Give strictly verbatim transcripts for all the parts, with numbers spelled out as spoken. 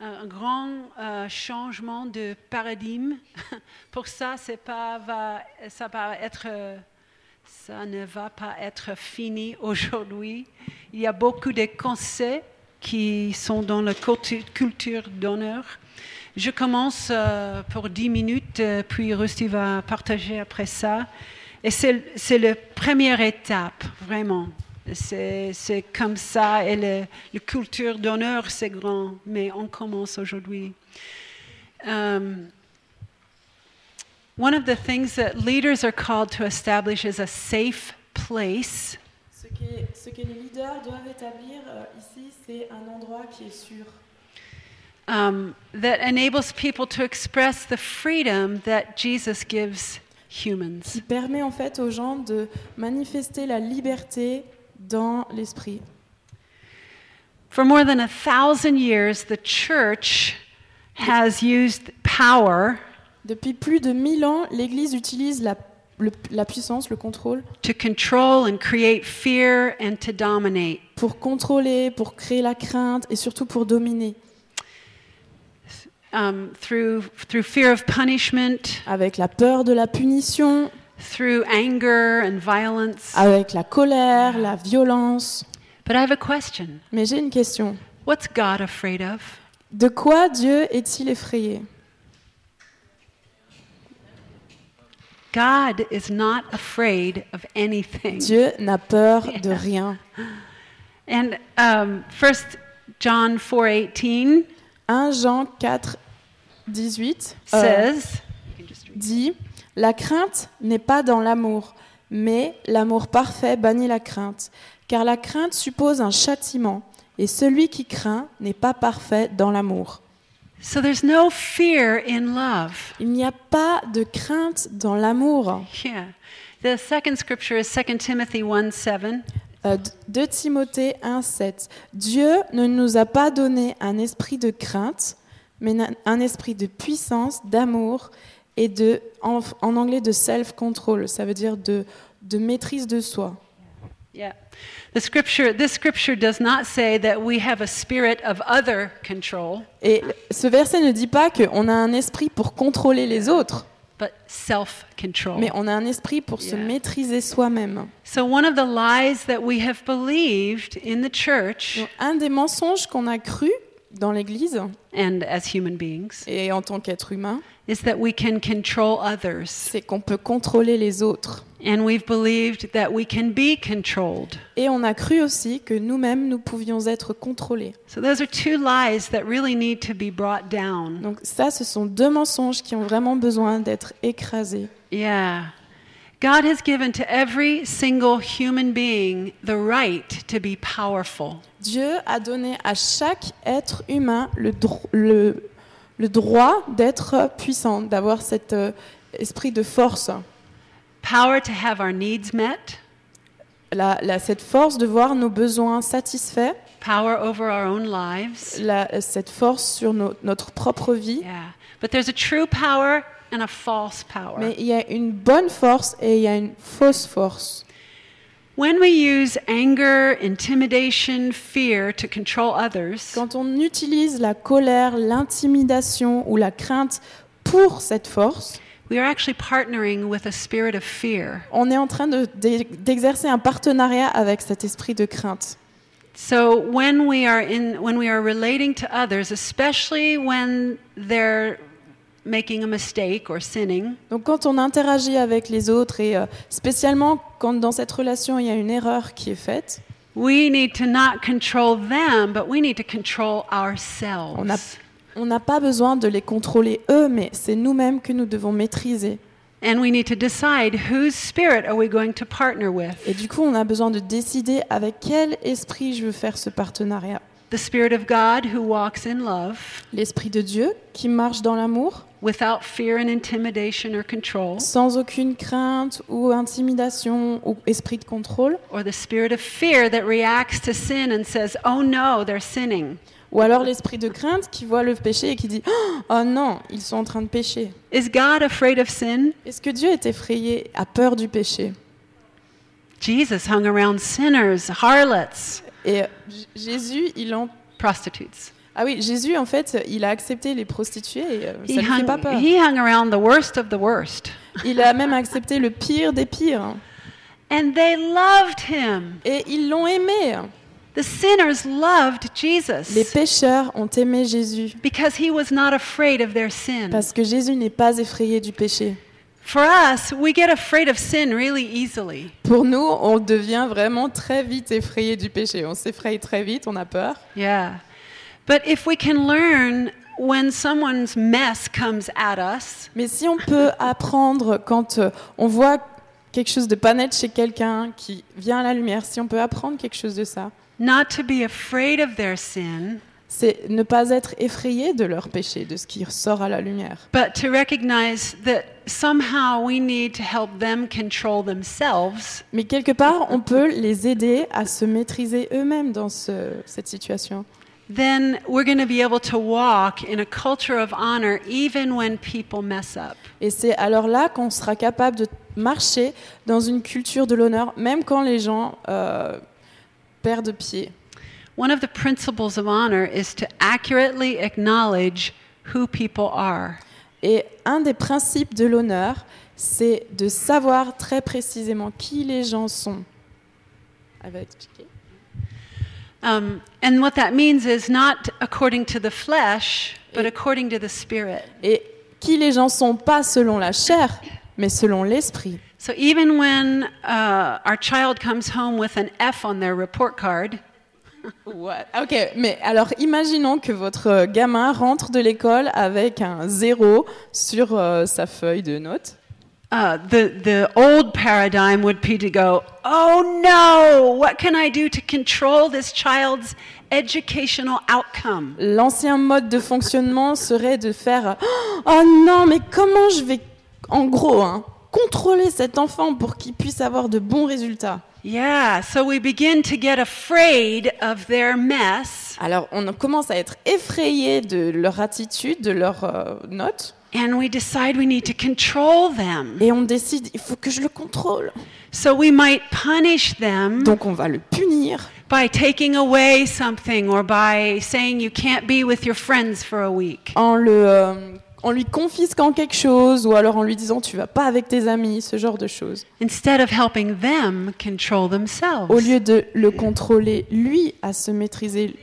un grand euh, changement de paradigme. Pour ça, c'est pas, va, ça, va être, euh, ça ne va pas être fini aujourd'hui. Il y a beaucoup de concepts qui sont dans la culture d'honneur. Je commence euh, pour dix minutes, euh, puis Rusty va partager après ça. Et c'est, c'est la première étape, vraiment. C'est, c'est comme ça, et le, la culture d'honneur, c'est grand, mais on commence aujourd'hui. Um, one of the things that leaders are called to establish is a safe place. Ce que, ce que les leaders doivent établir euh, ici, c'est un endroit qui est sûr. Um, that enables people to express the freedom that Jesus gives humans. Qui permet en fait aux gens de manifester la liberté dans l'esprit. For more than a thousand years, the church has used power. Depuis plus de mille ans, l'Église utilise la, le, la puissance, le contrôle, to control and create fear and to dominate. Pour contrôler, pour créer la crainte et surtout pour dominer. Um, through through fear of punishment. Avec la peur de la punition. Through anger and violence. Avec la colère, la violence. But I have a question. Mais j'ai une question. What's God afraid of? De quoi Dieu est-il effrayé? God is not afraid of anything. Dieu n'a peur de rien. And um, First John four eighteen. premier Jean quatre dix-huit says, euh, dit « La crainte n'est pas dans l'amour, mais l'amour parfait bannit la crainte, car la crainte suppose un châtiment, et celui qui craint n'est pas parfait dans l'amour. » So there's no fear in love. Il n'y a pas de crainte dans l'amour. Yeah. The second scripture is Second Timothy one seven. Euh, deux Timothée un sept. Dieu ne nous a pas donné un esprit de crainte, mais un esprit de puissance, d'amour et de, en, en anglais, de self-control. Ça veut dire de, de maîtrise de soi. Yeah. The scripture, this scripture does not say that we have a spirit of other control. Et ce verset ne dit pas qu'on a un esprit pour contrôler les autres. But self-control. Mais on a un esprit pour yeah. se maîtriser soi-même. So one of the lies that we have believed in the church. Donc, un des mensonges qu'on a cru dans l'Église and as human beings. Et en tant qu'être humain. Is that we can control others. C'est qu'on peut contrôler les autres. And we've believed that we can be controlled. Et on a cru aussi que nous-mêmes nous pouvions être contrôlés. So those are two lies that really need to be brought down. Donc ça, ce sont deux mensonges qui ont vraiment besoin d'être écrasés. Yeah. God has given to every single human being the right to be powerful. Dieu a donné à chaque être humain le, dro- le, le droit d'être puissant, d'avoir cet euh, esprit de force. Power to have our needs met. La, la, cette force de voir nos besoins satisfaits. Power over our own lives. La, cette force sur no, notre propre vie. Yeah. But there's a true power and a false power. Mais il y a une bonne force et il y a une fausse force. When we use anger, intimidation, fear to control others, quand on utilise la colère, l'intimidation ou la crainte pour cette force, we are actually partnering with a spirit of fear. On est en train de, de, d'exercer un partenariat avec cet esprit de crainte. So when we are in, when we are relating to others, especially when they're making a mistake or sinning. Donc quand on interagit avec les autres et euh, spécialement quand dans cette relation il y a une erreur qui est faite, we need to not control them, but we need to control ourselves. On a, on n'a pas besoin de les contrôler eux, mais c'est nous-mêmes que nous devons maîtriser. And we need to decide whose spirit are we going to partner with. Et du coup, on a besoin de décider avec quel esprit je veux faire ce partenariat. The Spirit of God who walks in love. L'esprit de Dieu qui marche dans l'amour. Without fear and intimidation or control. Sans aucune crainte ou intimidation ou esprit de contrôle. Or the spirit of fear that reacts to sin and says, "Oh no, they're sinning." Ou alors l'esprit de crainte qui voit le péché et qui dit « Oh non, ils sont en train de pécher ». Is God afraid of sin? Est-ce que Dieu est effrayé, a peur du péché? Jesus hung around sinners, harlots. Et Jésus, il en... Prostitutes. Ah oui, Jésus, en fait, il a accepté les prostituées et euh, He ça ne lui fait pas hung, peur. he hung around the worst of the worst. Il a même accepté le pire des pires. And they loved him. Et ils l'ont aimé. The sinners loved Les Jesus pécheurs ont aimé Jésus because he was not afraid of their sin. parce que Jésus n'est pas effrayé du péché. For us, we get afraid of sin really easily. Pour nous, on devient vraiment très vite effrayé du péché. On s'effraie très vite, on a peur. Yeah. But if we can learn when someone's mess comes at us, Mais si on peut apprendre quand euh, on voit quelque chose de pas net chez quelqu'un qui vient à la lumière, si on peut apprendre quelque chose de ça, not to be afraid of their sin, c'est ne pas être effrayé de leur péché, de ce qui sort à la lumière. but to recognize that somehow we need to help them control themselves, Mais quelque part, on peut les aider à se maîtriser eux-mêmes dans ce- cette situation. then we're going to be able to walk in a culture of honor even when people mess up. Et c'est alors là qu'on sera capable de marcher dans une culture de l'honneur, même quand les gens euh, perdent pied. One of the principles of honor is to accurately acknowledge who people are. Et un des principes de l'honneur, c'est de savoir très précisément qui les gens sont. Elle va expliquer. Um, and what that means is not according to the flesh, but according to the spirit. Et qui les gens sont, pas selon la chair, mais selon l'esprit. So even when uh, our child comes home with an F on their report card, Ouais. Ok, mais alors imaginons que votre gamin rentre de l'école avec un zéro sur euh, sa feuille de notes. uh, the the old paradigm would be to go, oh no, what can I do to control this child's educational outcome? L'ancien mode de fonctionnement serait de faire « Oh non, mais comment je vais, en gros, hein, contrôler cet enfant pour qu'il puisse avoir de bons résultats ?» Yeah, so we begin to get afraid of their mess, Alors, on commence à être effrayé de leur attitude, de leurs euh, notes, and we decide we need to control them. et on décide « Il faut que je le contrôle So we might punish ». them Donc, on va le punir by taking away something or by saying you can't be with your friends for a week. en, le, euh, en lui confisquant quelque chose ou alors en lui disant « Tu vas pas avec tes amis », ce genre de choses. Instead of helping them control themselves. Au lieu de le contrôler, lui, à se maîtriser,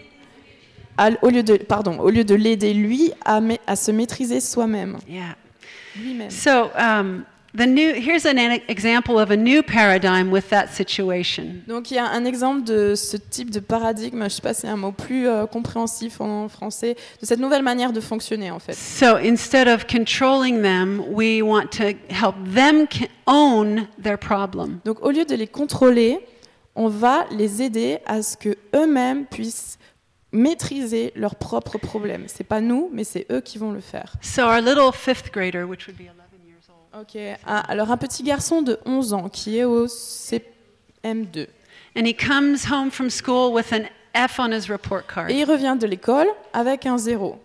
à- au lieu de, pardon, au lieu de l'aider, lui, à, ma- à se maîtriser soi-même. Yeah. Lui-même. So um, the new here's an e- example of a new paradigm with that situation. Donc il y a un exemple de ce type de paradigme, je ne sais pas si c'est un mot plus euh, compréhensif en français, de cette nouvelle manière de fonctionner en fait. So instead of controlling them, we want to help them ca- own their problem. Donc au lieu de les contrôler, on va les aider à ce que eux-mêmes puissent maîtriser leurs propres problèmes. C'est pas nous, mais c'est eux qui vont le faire. So our little fifth grader, which would be eleven years old, Ok. Ah, alors un petit garçon de onze ans qui est au C M deux. and he comes home from school with an F on his report card. Et il revient de l'école avec un zéro.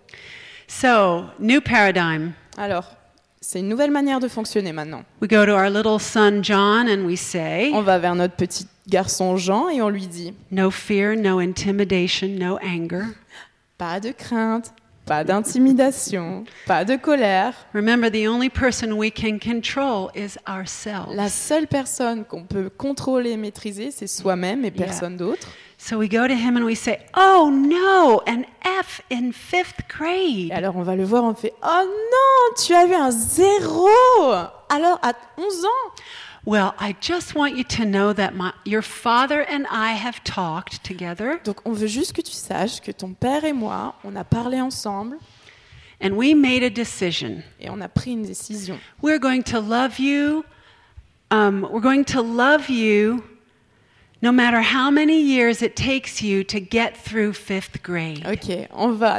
So, new paradigm. Alors, c'est une nouvelle manière de fonctionner maintenant. We go to our little son John and we say, On va vers notre petit garçon Jean et on lui dit no fear, no intimidation, no anger. pas de crainte, pas d'intimidation, pas de colère. Remember, the only person we can control is ourselves. La seule personne qu'on peut contrôler et maîtriser, c'est soi-même et personne d'autre. So we go to him and we say, oh no, an F in fifth Et grade. alors on va le voir, on fait oh non, tu as eu un zéro. Alors à onze ans. Well, I just want you to know that my, your father and I have talked together, Donc on veut juste que tu saches que ton père et moi, on a parlé ensemble and we made a decision. et on a pris une décision. We're going to love you. Um, we're going to love you no matter how many years it takes you to get through fifth grade. Ok, on va,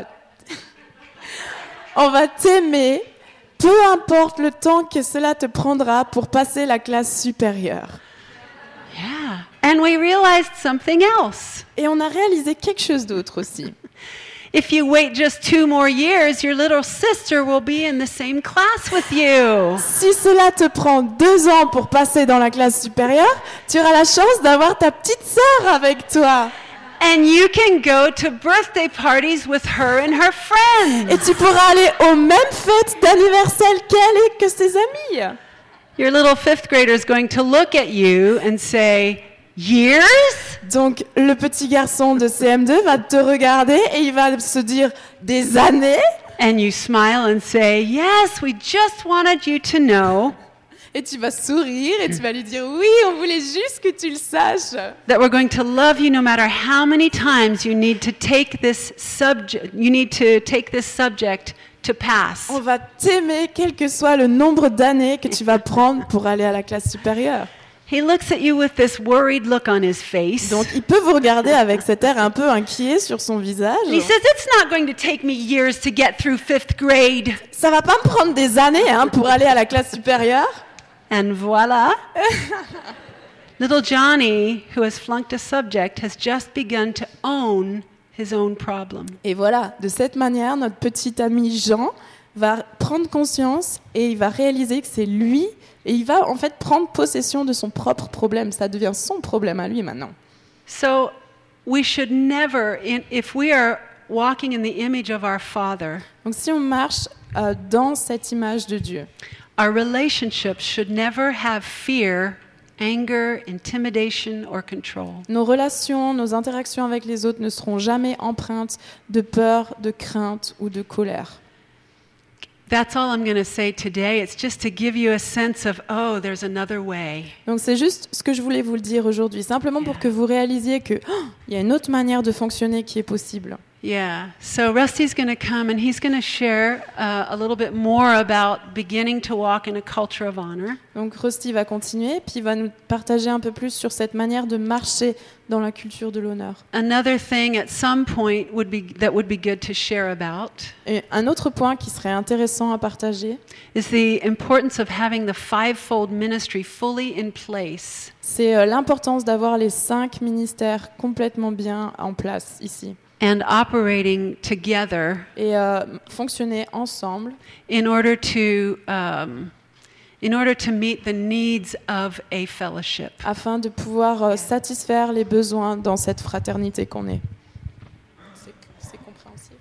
on va t'aimer, peu importe le temps que cela te prendra pour passer la classe supérieure. Yeah. And we realized something else. Et on a réalisé quelque chose d'autre aussi. If you wait just two more years, your little sister will be in the same class with you. Si cela te prend deux ans pour passer dans la classe supérieure, tu auras la chance d'avoir ta petite sœur avec toi. And you can go to birthday parties with her and her friends. Et tu pourras aller aux mêmes fêtes d'anniversaire qu'elle et que ses amis. Your little fifth grader is going to look at you and say, years? Donc le petit garçon de C M deux va te regarder et il va se dire des années. And you smile and say, yes, we just wanted you to know. Et tu vas sourire et tu vas lui dire oui, on voulait juste que tu le saches. That we're going to love you no matter how many times you need to take this subject, you need to take this subject to pass. On va t'aimer quel que soit le nombre d'années que tu vas prendre pour aller à la classe supérieure. He looks at you with this worried look on his face. Donc il peut vous regarder avec cet air un peu inquiet sur son visage. And he says, it's not going to take me years to get through fifth grade. Ça va pas me prendre des années hein, pour aller à la classe supérieure. And voila. Little Johnny, who has flunked a subject, has just begun to own his own problem. Et voilà, de cette manière, notre petit ami Jean va prendre conscience et il va réaliser que c'est lui et il va en fait prendre possession de son propre problème. Ça devient son problème à lui maintenant. So we should never, in, if we are walking in the image of our Father, Donc si on marche euh, dans cette image de Dieu, our relationships should never have fear, anger, intimidation, or control. nos relations, nos interactions avec les autres ne seront jamais empreintes de peur, de crainte ou de colère. That's all I'm going to say today. It's just to give you a sense of, oh, there's another way. Donc c'est juste ce que je voulais vous le dire aujourd'hui, simplement pour que vous réalisiez que oh, il y a une autre manière de fonctionner qui est possible. Yeah. So Rusty's going to come and he's going to share uh, a little bit more about beginning to walk in a culture of honor. Donc Rusty va continuer, puis il va nous partager un peu plus sur cette manière de marcher dans la culture de l'honneur. Another thing at some point would be that would be good to share about Et un autre point qui serait intéressant à partager, is the importance of having the fivefold ministry fully in place. c'est euh, l'importance d'avoir les cinq ministères complètement bien en place ici. And operating together Et euh, fonctionner ensemble in order to um, in order to meet the needs of a fellowship. afin de pouvoir euh, satisfaire les besoins dans cette fraternité qu'on est. C'est, c'est compréhensible.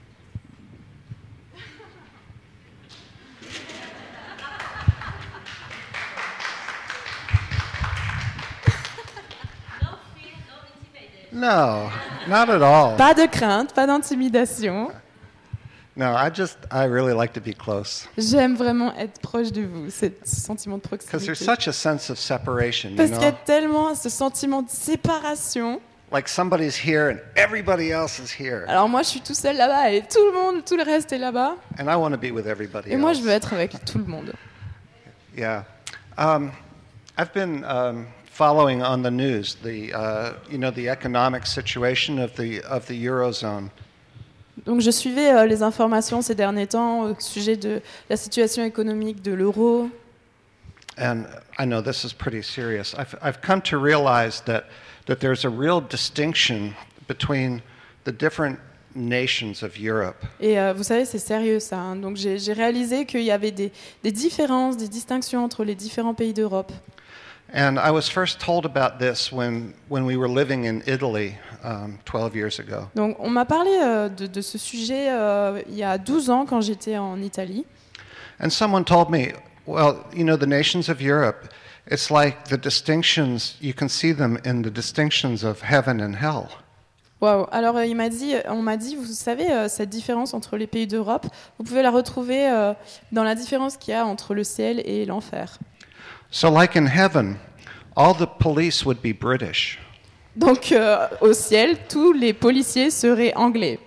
No, not at all. Pas de crainte, pas d'intimidation. No, I just, I really like to be close. J'aime vraiment être proche de vous, ce sentiment de Because proximité. there's such a sense of separation, you Parce qu'il y a know? tellement ce sentiment de séparation. Like somebody's here and everybody else is here. Alors moi, je suis tout seul là-bas et tout le monde, tout le reste est là-bas. And I want to be with everybody Et moi, else. je veux être avec tout le monde. Yeah. Um, I've been um, following on the news the, uh, you know, the economic situation of the, of the Eurozone. Donc je suivais euh, les informations ces derniers temps au sujet de la situation économique de l'euro. And I know this is pretty serious. I've, I've come to realize that, that there's a real distinction between the different nations of Europe. Et euh, vous savez, c'est sérieux ça. Hein. Donc j'ai, j'ai réalisé qu'il y avait des, des différences, des distinctions entre les différents pays d'Europe. And I was first told about this when, when we were living in Italy um, twelve years ago. Donc on m'a parlé euh, de, de ce sujet euh, il y a douze ans quand j'étais en Italie. And someone told me, well, you know, the nations of Europe, it's like the distinctions, you can see them in the distinctions of heaven and hell. Wow. Alors euh, il m'a dit, on m'a dit, vous savez, euh, cette différence entre les pays d'Europe, vous pouvez la retrouver euh, dans la différence qu'il y a entre le ciel et l'enfer. So like in heaven, all the police would be British. Donc euh, au ciel, tous les policiers seraient anglais.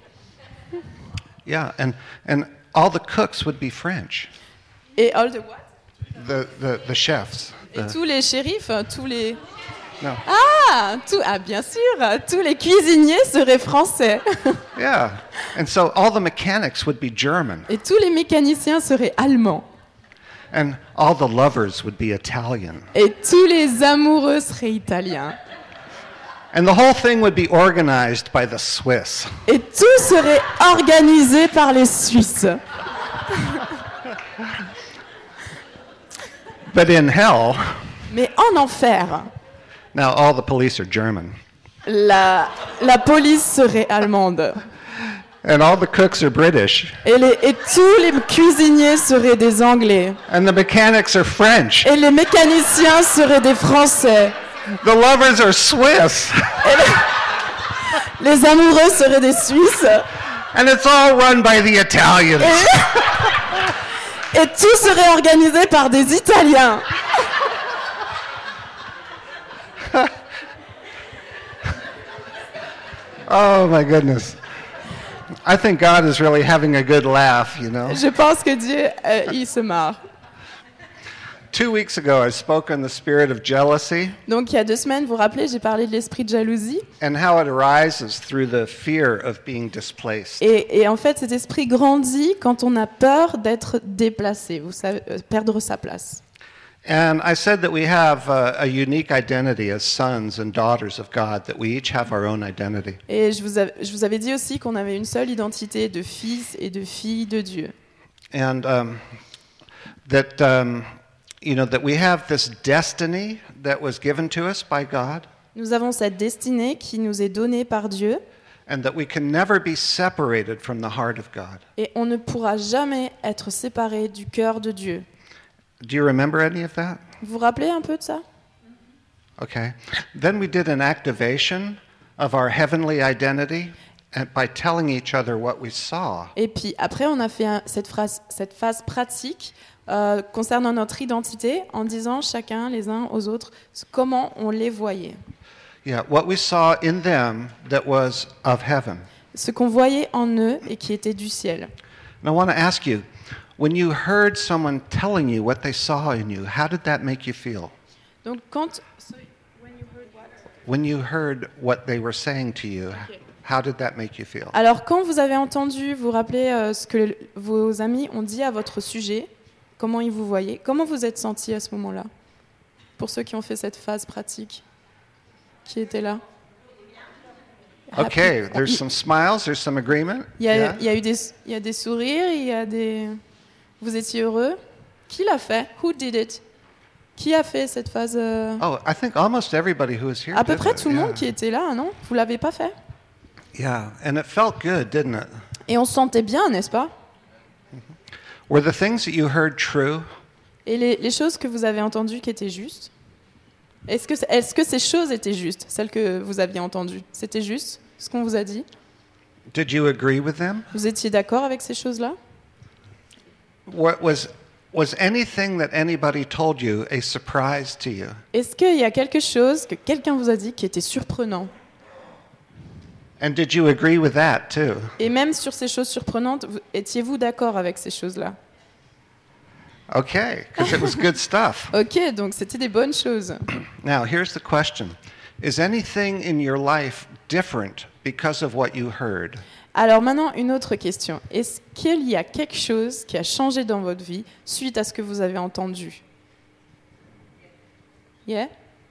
Yeah, and, and all the cooks would be French. Et all the what? The, the, the chefs. Et the- tous les shérifs, tous les no. ah, tout, ah bien sûr, tous les cuisiniers seraient français. Yeah, and so all the mechanics would be German, Et tous les mécaniciens seraient allemands. and all the lovers would be Italian. Et tous les amoureux seraient italiens. And the whole thing would be organized by the Swiss. Et tout serait organisé par les Suisses. But in hell, Mais en enfer, now all the police are German. la, la police serait allemande. And all the cooks are British. Et, les, et tous les cuisiniers seraient des Anglais. And the mechanics are French. Et les mécaniciens seraient des Français. The lovers are Swiss. Et les, les amoureux seraient des Suisses. And it's all run by the Italians. Et, et tout serait organisé par des Italiens. Oh my goodness. I think God is really having a good laugh, you know. Je pense que Dieu, euh, il se marre. Two weeks ago, I spoke on the spirit of jealousy Donc il y a deux semaines, vous vous rappelez, j'ai parlé de l'esprit de jalousie. and how it arises through the fear of being displaced. Et, et en fait, cet esprit grandit quand on a peur d'être déplacé, vous savez, euh, perdre sa place. And I said that we have uh, a unique identity as sons and daughters of God, that we each have our own identity. Et je vous, av- je vous avais dit aussi qu'on avait une seule identité de fils et de filles de Dieu. And um, that, um, you know, that we have this destiny that was given to us by God, Nous avons cette destinée qui nous est donnée par Dieu and that we can never be separated from the heart of God. et on ne pourra jamais être séparé du cœur de Dieu. Do you remember any of that? Vous vous rappelez un peu de ça? Okay. Then we did an activation of our heavenly identity and by telling each other what we saw. Et puis après, on a fait un- cette, phrase, cette phase pratique euh, concernant notre identité en disant chacun les uns aux autres comment on les voyait. Yeah, what we saw in them that was of heaven. Ce qu'on voyait en eux et qui était du ciel. And I want to ask you, when you heard someone telling you what they saw in you, how did that make you feel? Donc quand... When you heard what they were saying to you, how did that make you feel? Alors quand vous avez entendu, vous vous rappelez euh, ce que le- vos amis ont dit à votre sujet, comment ils vous voyaient, comment vous êtes senti à ce moment-là? Pour ceux qui ont fait cette phase pratique, qui étaient là? Okay, Happy- there's some smiles, there's some agreement. Il y a, Yeah? il y a eu des, il y a des sourires, il y a des... Vous étiez heureux? Qui l'a fait? Who did it? Qui a fait cette phase euh, Oh, I think almost everybody who was here À peu did près it, tout le monde yeah. qui était là, non? Vous l'avez pas fait? Yeah, and it felt good, didn't it? Et on se sentait bien, n'est-ce pas? Were the things that you heard true? Et les, les choses que vous avez entendues qui étaient justes, est-ce que, est-ce que ces choses étaient justes, celles que vous aviez entendues? C'était juste ce qu'on vous a dit? Did you agree with them? Vous étiez d'accord avec ces choses-là? What was was anything that anybody told you a surprise to you? Est-ce qu'il y a quelque chose que quelqu'un vous a dit qui était surprenant? And did you agree with that too? Et même sur ces choses surprenantes, vous- étiez-vous d'accord avec ces choses-là? Okay, because it was good stuff. Ok, donc c'était des bonnes choses. Now, here's the question. Is anything in your life different because of what you heard? Alors maintenant, une autre question. Est-ce qu'il y a quelque chose qui a changé dans votre vie suite à ce que vous avez entendu? Yeah?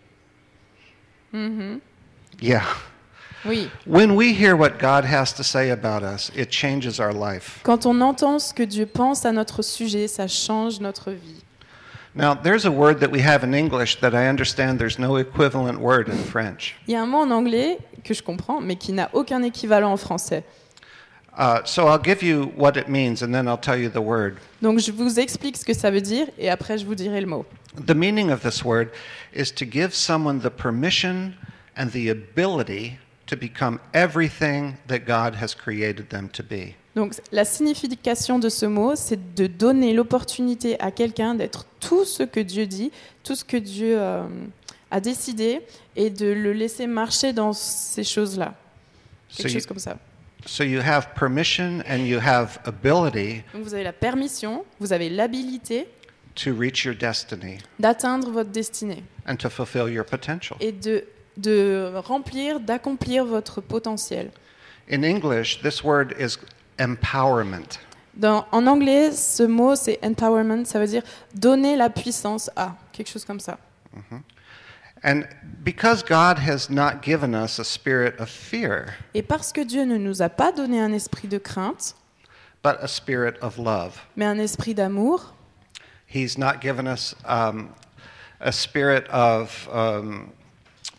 Mhm. Yeah. Oui. When we hear what God has to say about us, it changes our life. Quand on entend ce que Dieu pense à notre sujet, ça change notre vie. Now, there's a word that we have in English that I understand there's no equivalent word in French. Il y a un mot en anglais que je comprends, mais qui n'a aucun équivalent en français. Uh, so I'll give you what it means and then I'll tell you the word. Donc je vous explique ce que ça veut dire et après je vous dirai le mot. The meaning of this word is to give someone the permission and the ability to become everything that God has created them to be. Donc la signification de ce mot, c'est de donner l'opportunité à quelqu'un d'être tout ce que Dieu dit, tout ce que Dieu euh, a décidé, et de le laisser marcher dans ces choses-là. So Quelque you, chose comme ça. so you have permission and you have ability Donc vous avez la permission, vous avez l'habilité to reach your destiny d'atteindre votre destinée and to fulfill your potential. et de, de remplir, d'accomplir votre potentiel. In English, this word is empowerment. Dans, en anglais, ce mot, c'est empowerment, ça veut dire donner la puissance à, quelque chose comme ça. And because God has not given us a spirit of fear, Et parce que Dieu ne nous a pas donné un esprit de crainte, but a spirit of love, mais un esprit d'amour, He's not given us um, a spirit of um,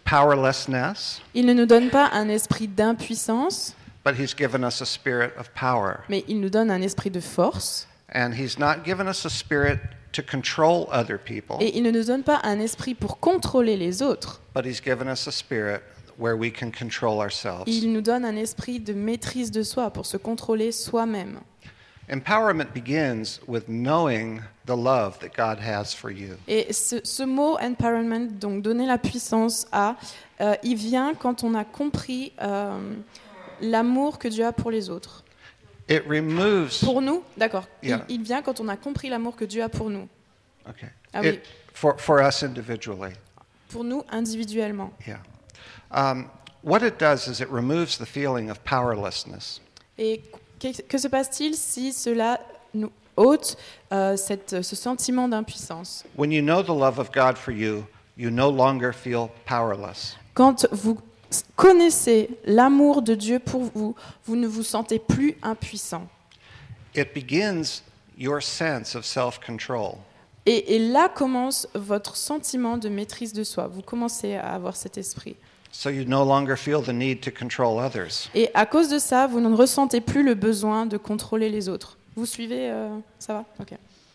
powerlessness, Il ne nous donne pas un esprit d'impuissance, but he's given us a spirit of power. mais il nous donne un esprit de force. And he's not given us a spirit to control other people, Et il ne nous donne pas un esprit pour contrôler les autres. but he's given us a spirit where we can control ourselves. Il nous donne un esprit de maîtrise de soi pour se contrôler soi-même. Empowerment begins with knowing the love that God has for you. Et ce, ce mot empowerment, donc donner la puissance à, euh, il vient quand on a compris euh, l'amour que Dieu a pour les autres. It removes. Pour nous, d'accord. Yeah. Il, il vient quand on a compris l'amour que Dieu a pour nous. Okay. Ah oui. It, for for us individually. Pour nous individuellement. Yeah. Um, what it does is it removes the feeling of powerlessness. Et que, que se passe-t-il si cela nous ôte euh, cette, ce sentiment d'impuissance? When you know the love of God for you, you no longer feel powerless. Quand vous connaissez l'amour de Dieu pour vous, vous ne vous sentez plus impuissant. It begins your sense of self-control. Et, et là commence votre sentiment de maîtrise de soi. Vous commencez à avoir cet esprit. So you no longer feel the need to control others. Et à cause de ça, vous ne ressentez plus le besoin de contrôler les autres. Vous suivez euh, ça va? Ok.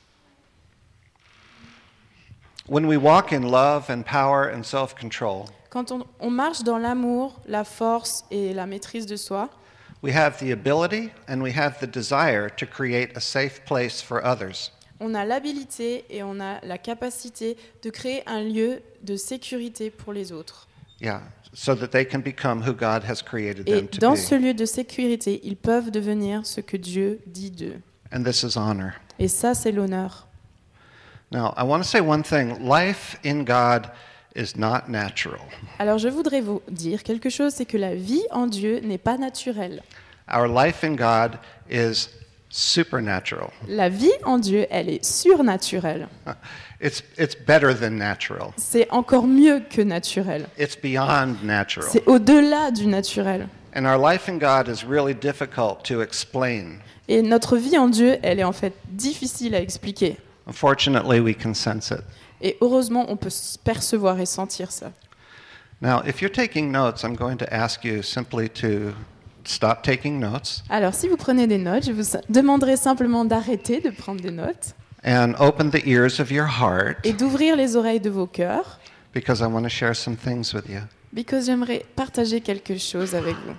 When we walk in love and power and self-control, Quand on, on marche dans l'amour, la force et la maîtrise de soi, we have the ability and we have the desire to create a safe place for others. on a l'habilité et on a la capacité de créer un lieu de sécurité pour les autres. Yeah, so that they can become who God has created Et them to dans be. ce lieu de sécurité, ils peuvent devenir ce que Dieu dit d'eux. And this is honor. Et ça, c'est l'honneur. Now, I want to say one thing. Life in God is not natural. Alors je voudrais vous dire quelque chose, c'est que la vie en Dieu n'est pas naturelle. Our life in God is supernatural. La vie en Dieu, elle est surnaturelle. It's, it's better than natural. C'est encore mieux que naturel. It's beyond natural. C'est au-delà du naturel. And our life in God is really difficult to explain. Et notre vie en Dieu, elle est en fait difficile à expliquer. Unfortunately, we can sense it. Et heureusement, on peut s- percevoir et sentir ça. Now, if you're taking notes, I'm going to ask you simply to stop taking notes Alors, si vous prenez des notes, je vous demanderai simplement d'arrêter de prendre des notes and open the ears of your heart et d'ouvrir les oreilles de vos cœurs, because I want to share some things with you. parce que j'aimerais partager quelque chose avec vous.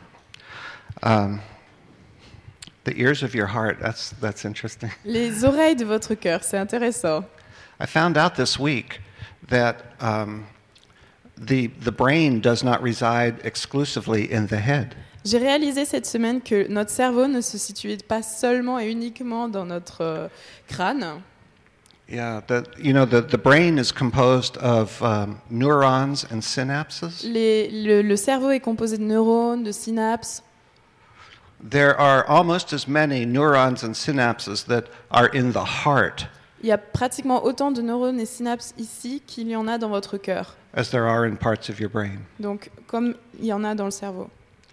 Um, the ears of your heart, that's, that's interesting. Les oreilles de votre cœur, c'est intéressant. I found out this week that um, the, the brain does not reside exclusively in the head. J'ai réalisé cette semaine que notre cerveau ne se situait pas seulement et uniquement dans notre euh, crâne. Yeah, the, you know, the, the brain is composed of um, neurons and synapses. Les- le, le cerveau est composé de neurones, de synapses. There are almost as many neurons and synapses that are in the heart Il y a pratiquement autant de neurones et synapses ici qu'il y en a dans votre cœur. as there are in parts of your brain. Donc, comme il y en a dans le cerveau.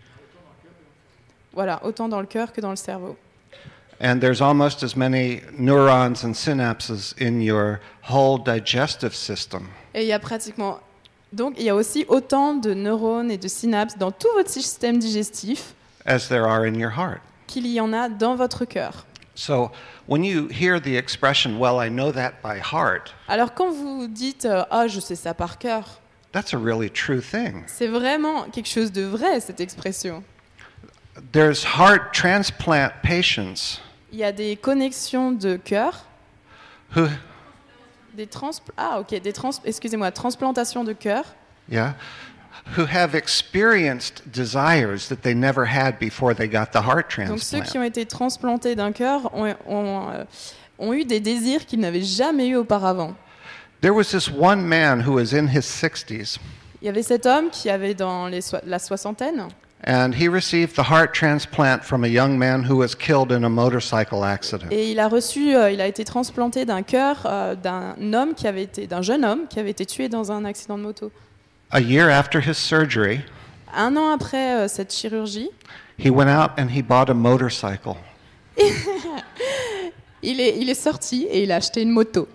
Voilà, autant dans le cœur que dans le cerveau. And there's almost as many neurons and synapses in your whole digestive system Et il y a pratiquement... Donc, il y a aussi autant de neurones et de synapses dans tout votre système digestif as there are in your heart. qu'il y en a dans votre cœur. So when you hear the expression, well, I know that by heart, Alors, quand vous dites euh, « Ah, je sais ça par cœur », that's a really true thing. c'est vraiment quelque chose de vrai, cette expression. There's heart transplant patients Il y a des connexions de cœur, who, des trans... Ah, ok, des trans... Excusez-moi, transplantations de cœur, yeah, who have experienced desires that they never had before they got the heart donc ceux qui transplant. ont été transplantés d'un cœur ont, ont, euh, ont eu des désirs qu'ils n'avaient jamais eu auparavant. There was this one man who was in his sixties, Il y avait cet homme qui avait dans les so- la soixantaine, and he received the heart transplant from a young man who was killed in a motorcycle accident. et il a reçu, euh, il a été transplanté d'un cœur euh, d'un homme qui avait été, d'un jeune homme qui avait été tué dans un accident de moto. A year after his surgery, Un an après euh, cette chirurgie, he went out and he bought a motorcycle. il est, il est sorti et il a acheté une moto.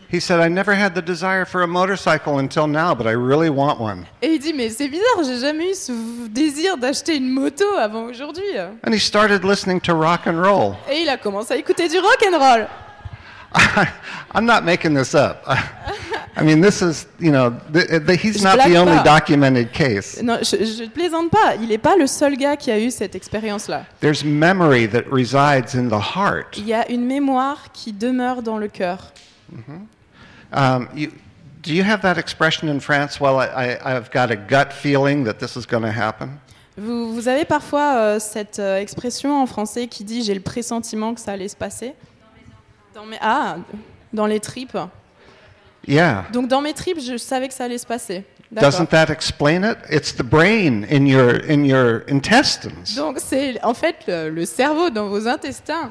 He said, I never had the desire for a motorcycle until now, but I really want one. Et il dit, mais c'est bizarre, j'ai jamais eu ce désir d'acheter une moto avant aujourd'hui. And he started listening to rock and roll. Et il a commencé à écouter du rock and roll. I'm not making this up. I mean, this is, you know, the, the, he's Je not blague the only pas. documented case. Non, je, je ne plaisante pas. Il n'est pas le seul gars qui a eu cette expérience-là. There's memory that resides in the heart. Il y a une mémoire qui demeure dans le cœur. Um, you, do you have that expression in France? Well, I, I, I've got a gut feeling that this is going to happen. Vous, vous avez parfois euh, cette euh, expression en français qui dit « j'ai le pressentiment que ça allait se passer ». Dans mes Ah, dans les tripes. Yeah. Donc dans mes tripes, je savais que ça allait se passer. D'accord. Doesn't that explain it? It's the brain in your in your intestines. Donc c'est en fait le, le cerveau dans vos intestins.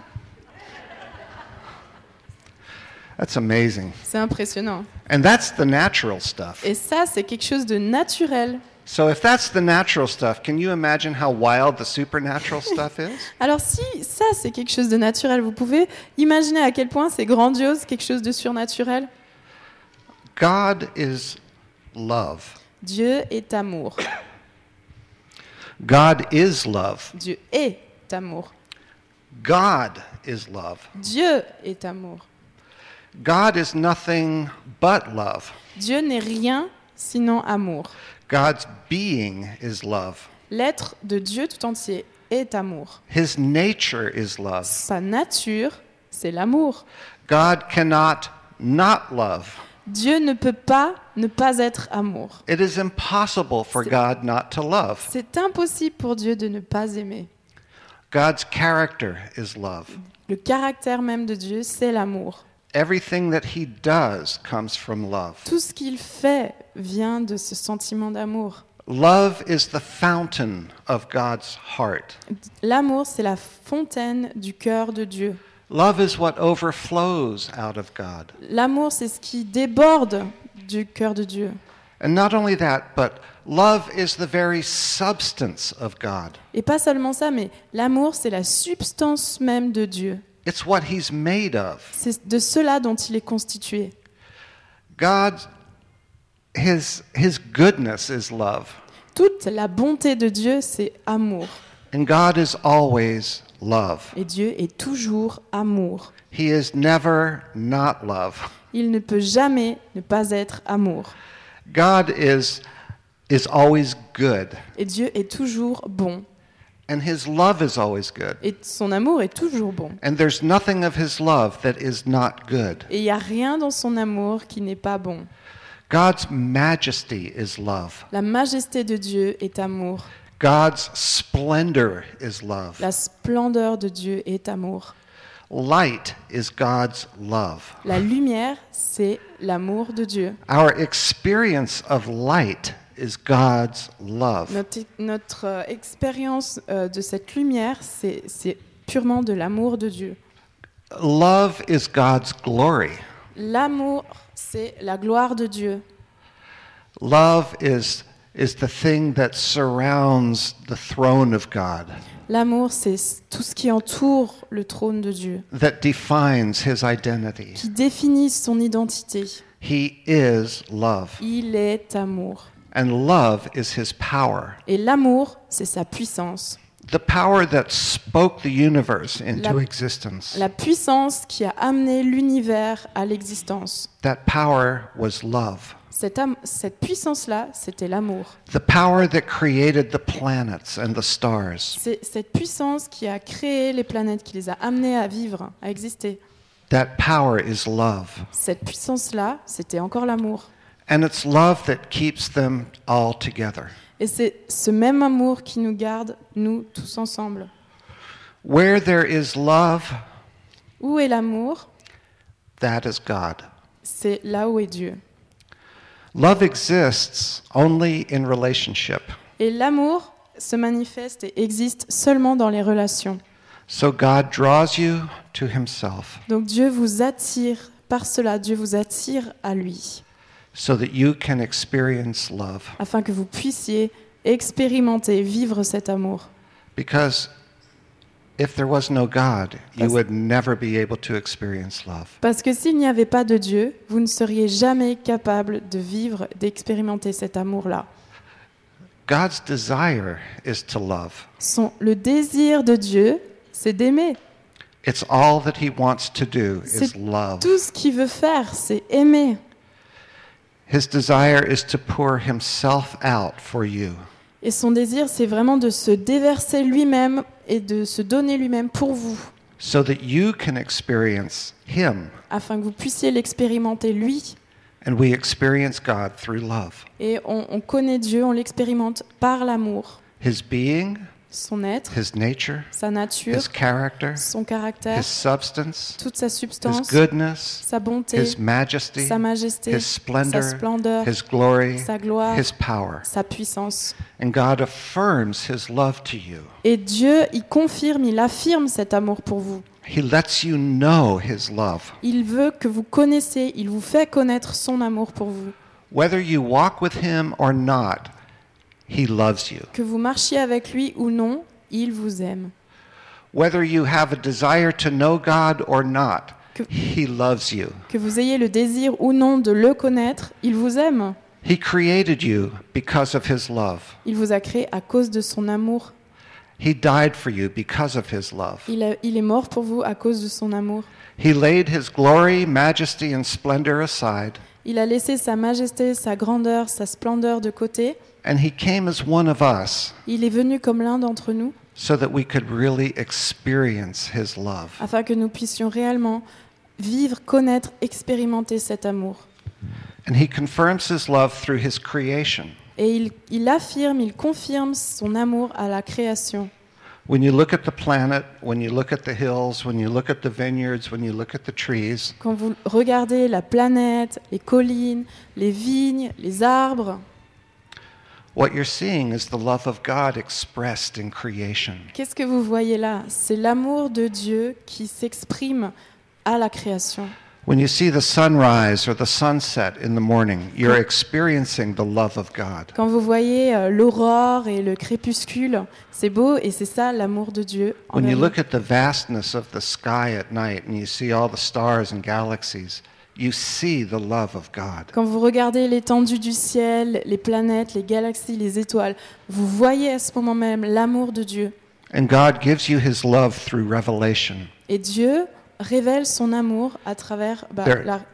That's amazing. C'est impressionnant. And that's the natural stuff. Et ça, c'est quelque chose de naturel. So if that's the natural stuff, can you imagine how wild the supernatural stuff is? Alors si ça, c'est quelque chose de naturel, vous pouvez imaginer à quel point c'est grandiose, quelque chose de surnaturel. God is love. Dieu est amour. God is love. Dieu est amour. God is love. Dieu est amour. God is nothing but love. Dieu n'est rien sinon amour. God's being is love. L'être de Dieu tout entier est amour. His nature is love. Sa nature, c'est l'amour. God cannot not love. Dieu ne peut pas ne pas être amour. It is impossible for C'est- God not to love. C'est impossible pour Dieu de ne pas aimer. God's character is love. Le caractère même de Dieu, c'est l'amour. Everything that he does comes from love. Tout ce qu'il fait vient de ce sentiment d'amour. Love is the fountain of God's heart. L'amour, c'est la fontaine du cœur de Dieu. Love is what overflows out of God. L'amour, c'est ce qui déborde du cœur de Dieu. And not only that, but love is the very substance of God. Et pas seulement ça, mais l'amour, c'est la substance même de Dieu. It's what he's made of. C'est de cela dont il est constitué. God, his, his goodness is love. Toute la bonté de Dieu, c'est amour. And God is always love. Et Dieu est toujours amour. He is never not love. Il ne peut jamais ne pas être amour. God is, is always good. Et Dieu est toujours bon. And his love is always good. Et son amour est toujours bon. And there's nothing of his love that is not good. Et il n'y a rien dans son amour qui n'est pas bon. God's majesty is love. La majesté de Dieu est amour. God's splendor is love. La splendeur de Dieu est amour. Light is God's love. La lumière, c'est l'amour de Dieu. Our experience of light is God's love. Notre, notre euh, expérience euh, de cette lumière, c'est, c'est purement de l'amour de Dieu. Love is God's glory. L'amour, c'est la gloire de Dieu. Love is, is the thing that surrounds the throne of God, L'amour, c'est tout ce qui entoure le trône de Dieu, that defines his identity. qui définit son identité. He is love. Il est amour. And love is his power. Et l'amour, c'est sa puissance. The power that spoke the universe into La- existence. La puissance qui a amené l'univers à l'existence. That power was love. Cette, am- cette puissance-là, c'était l'amour. The power that created the planets and the stars. C'est cette puissance qui a créé les planètes, qui les a amenées à vivre, à exister. That power is love. Cette puissance-là, c'était encore l'amour. And it's love that keeps them all together. Et c'est ce même amour qui nous garde, nous, tous ensemble. Where there is love, Où est l'amour? that is God. C'est là où est Dieu. Love exists only in relationship. Et l'amour se manifeste et existe seulement dans les relations. So God draws you to himself Donc Dieu vous attire, par cela, Dieu vous attire à lui, so that you can experience love. afin que vous puissiez expérimenter, vivre cet amour. Because if there was no God, you Parce- would never be able to experience love. Parce que s'il n'y avait pas de Dieu, vous ne seriez jamais capable de vivre, d'expérimenter cet amour-là. God's desire is to love. Son, le désir de Dieu, c'est d'aimer. It's all that he wants to do is C'est love. tout ce qu'il veut faire, c'est aimer. His desire is to pour himself out for you. Et son désir, c'est vraiment de se déverser lui-même et de se donner lui-même pour vous, so that you can experience him. afin que vous puissiez l'expérimenter lui. And we experience God through love. Et on, on connaît Dieu, on l'expérimente par l'amour. His being, Son être, his nature, sa nature, his character, son caractère, his substance, toute sa his substance, goodness, sa bonté, his majesty, sa majesté, his splendor, sa splendeur, his glory, sa gloire, his power. sa puissance. And God affirms his love to you. Et Dieu, il confirme, il affirme cet amour pour vous. He lets you know his love. Il veut que vous connaissiez, il vous fait connaître son amour pour vous. Whether you walk with him or not, he loves you. Que vous marchiez avec lui ou non, il vous aime. Whether you have a desire to know God or not, Que- he loves you. Que vous ayez le désir ou non de le connaître, il vous aime. He created you because of his love. Il vous a créé à cause de son amour. He died for you because of his love. Il, a- il est mort pour vous à cause de son amour. He laid his glory, majesty, and splendor aside, Il a laissé sa majesté, sa grandeur, sa splendeur de côté. and he came as one of us Il est venu comme l'un d'entre nous, so that we could really experience his love. afin que nous puissions réellement vivre, connaître, expérimenter cet amour. And he confirms his love through his creation. Et il, il affirme, il confirme son amour à la création. When you look at the planet, when you look at the hills, when you look at the vineyards, when you look at the trees, Quand vous regardez la planète, les collines, les vignes, les arbres, what you're seeing is the love of God expressed in creation. qu'est-ce que vous voyez là? C'est l'amour de Dieu qui s'exprime à la création. When you see the sunrise or the sunset in the morning, you're experiencing the love of God. Quand vous voyez euh, l'aurore et le crépuscule, c'est beau et c'est ça l'amour de Dieu. When you envers look at the vastness of the sky at night and you see all the stars and galaxies, you see the love of God. Quand vous regardez l'étendue du ciel, les planètes, les galaxies, les étoiles, vous voyez à ce moment même l'amour de Dieu. And God gives you his love through revelation. Et Dieu révèle son amour à travers bah, There- la,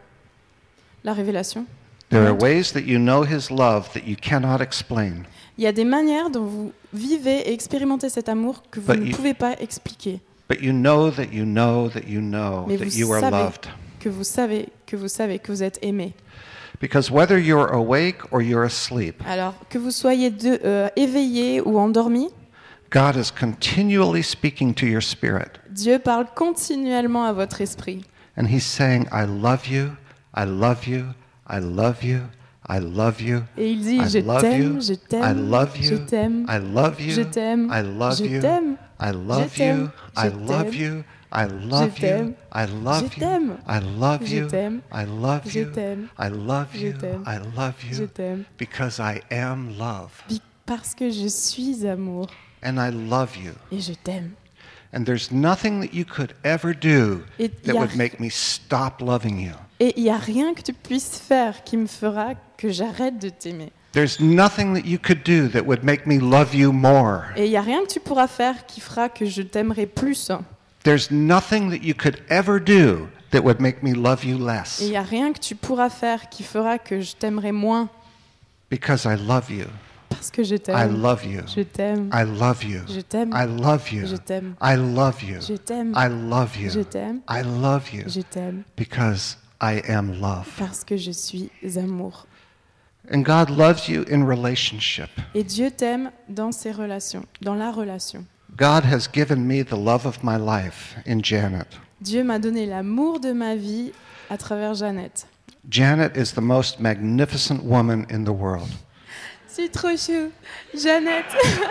la révélation. There are ways that you know his love that you cannot explain. Il y a des manières dont vous vivez et expérimentez cet amour que vous But ne you- pouvez pas expliquer. But you know that you know that you know Mais that vous you are savez loved. que vous savez que vous savez que vous êtes aimé. Because whether you're awake or you're asleep, Alors que vous soyez de, euh, éveillé ou endormi, God is continually speaking to your spirit. Dieu parle continuellement à votre esprit. And he's saying, I love you, I love you, I love you, I love you. Et il dit, I je love t'aime, you, je I t'aime, love je you, t'aime, I love you, je t'aime, I love je you, t'aime, I love je t'aime, you, I je love t'aime, you, I love t'aime, you, I love je you, t'aime, I love je you, t'aime, I love je you, t'aime, I love je you, t'aime, I love je you, t'aime, because I am love, Bi- parce que je suis amour and I love you. et je t'aime. And there's nothing that you could ever do Et that y a- would make me stop loving you. Et il n'y a rien que tu puisses faire qui me fera que j'arrête de t'aimer. There's nothing that you could do that would make me love you more. Et il n'y a rien que tu pourras faire qui fera que je t'aimerai plus. There's nothing that you could ever do that would make me love you Et il less n'y a rien que tu pourras faire qui fera que je t'aimerai moins. because I love you. Parce que je I t'aime. love you. Je t'aime. I love you. Je t'aime. I love you. Je t'aime. I love you. Je t'aime. I love you. Je t'aime. I love you Je t'aime. because I am love. Parce que je suis amour. And God loves you in relationship. Et Dieu t'aime dans ses relations, dans la relation. God has given me the love of my life in Janet. Dieu m'a donné l'amour de ma vie à travers Jeannette. Janet is the most magnificent woman in the world. C'est trop chou. Jeannette.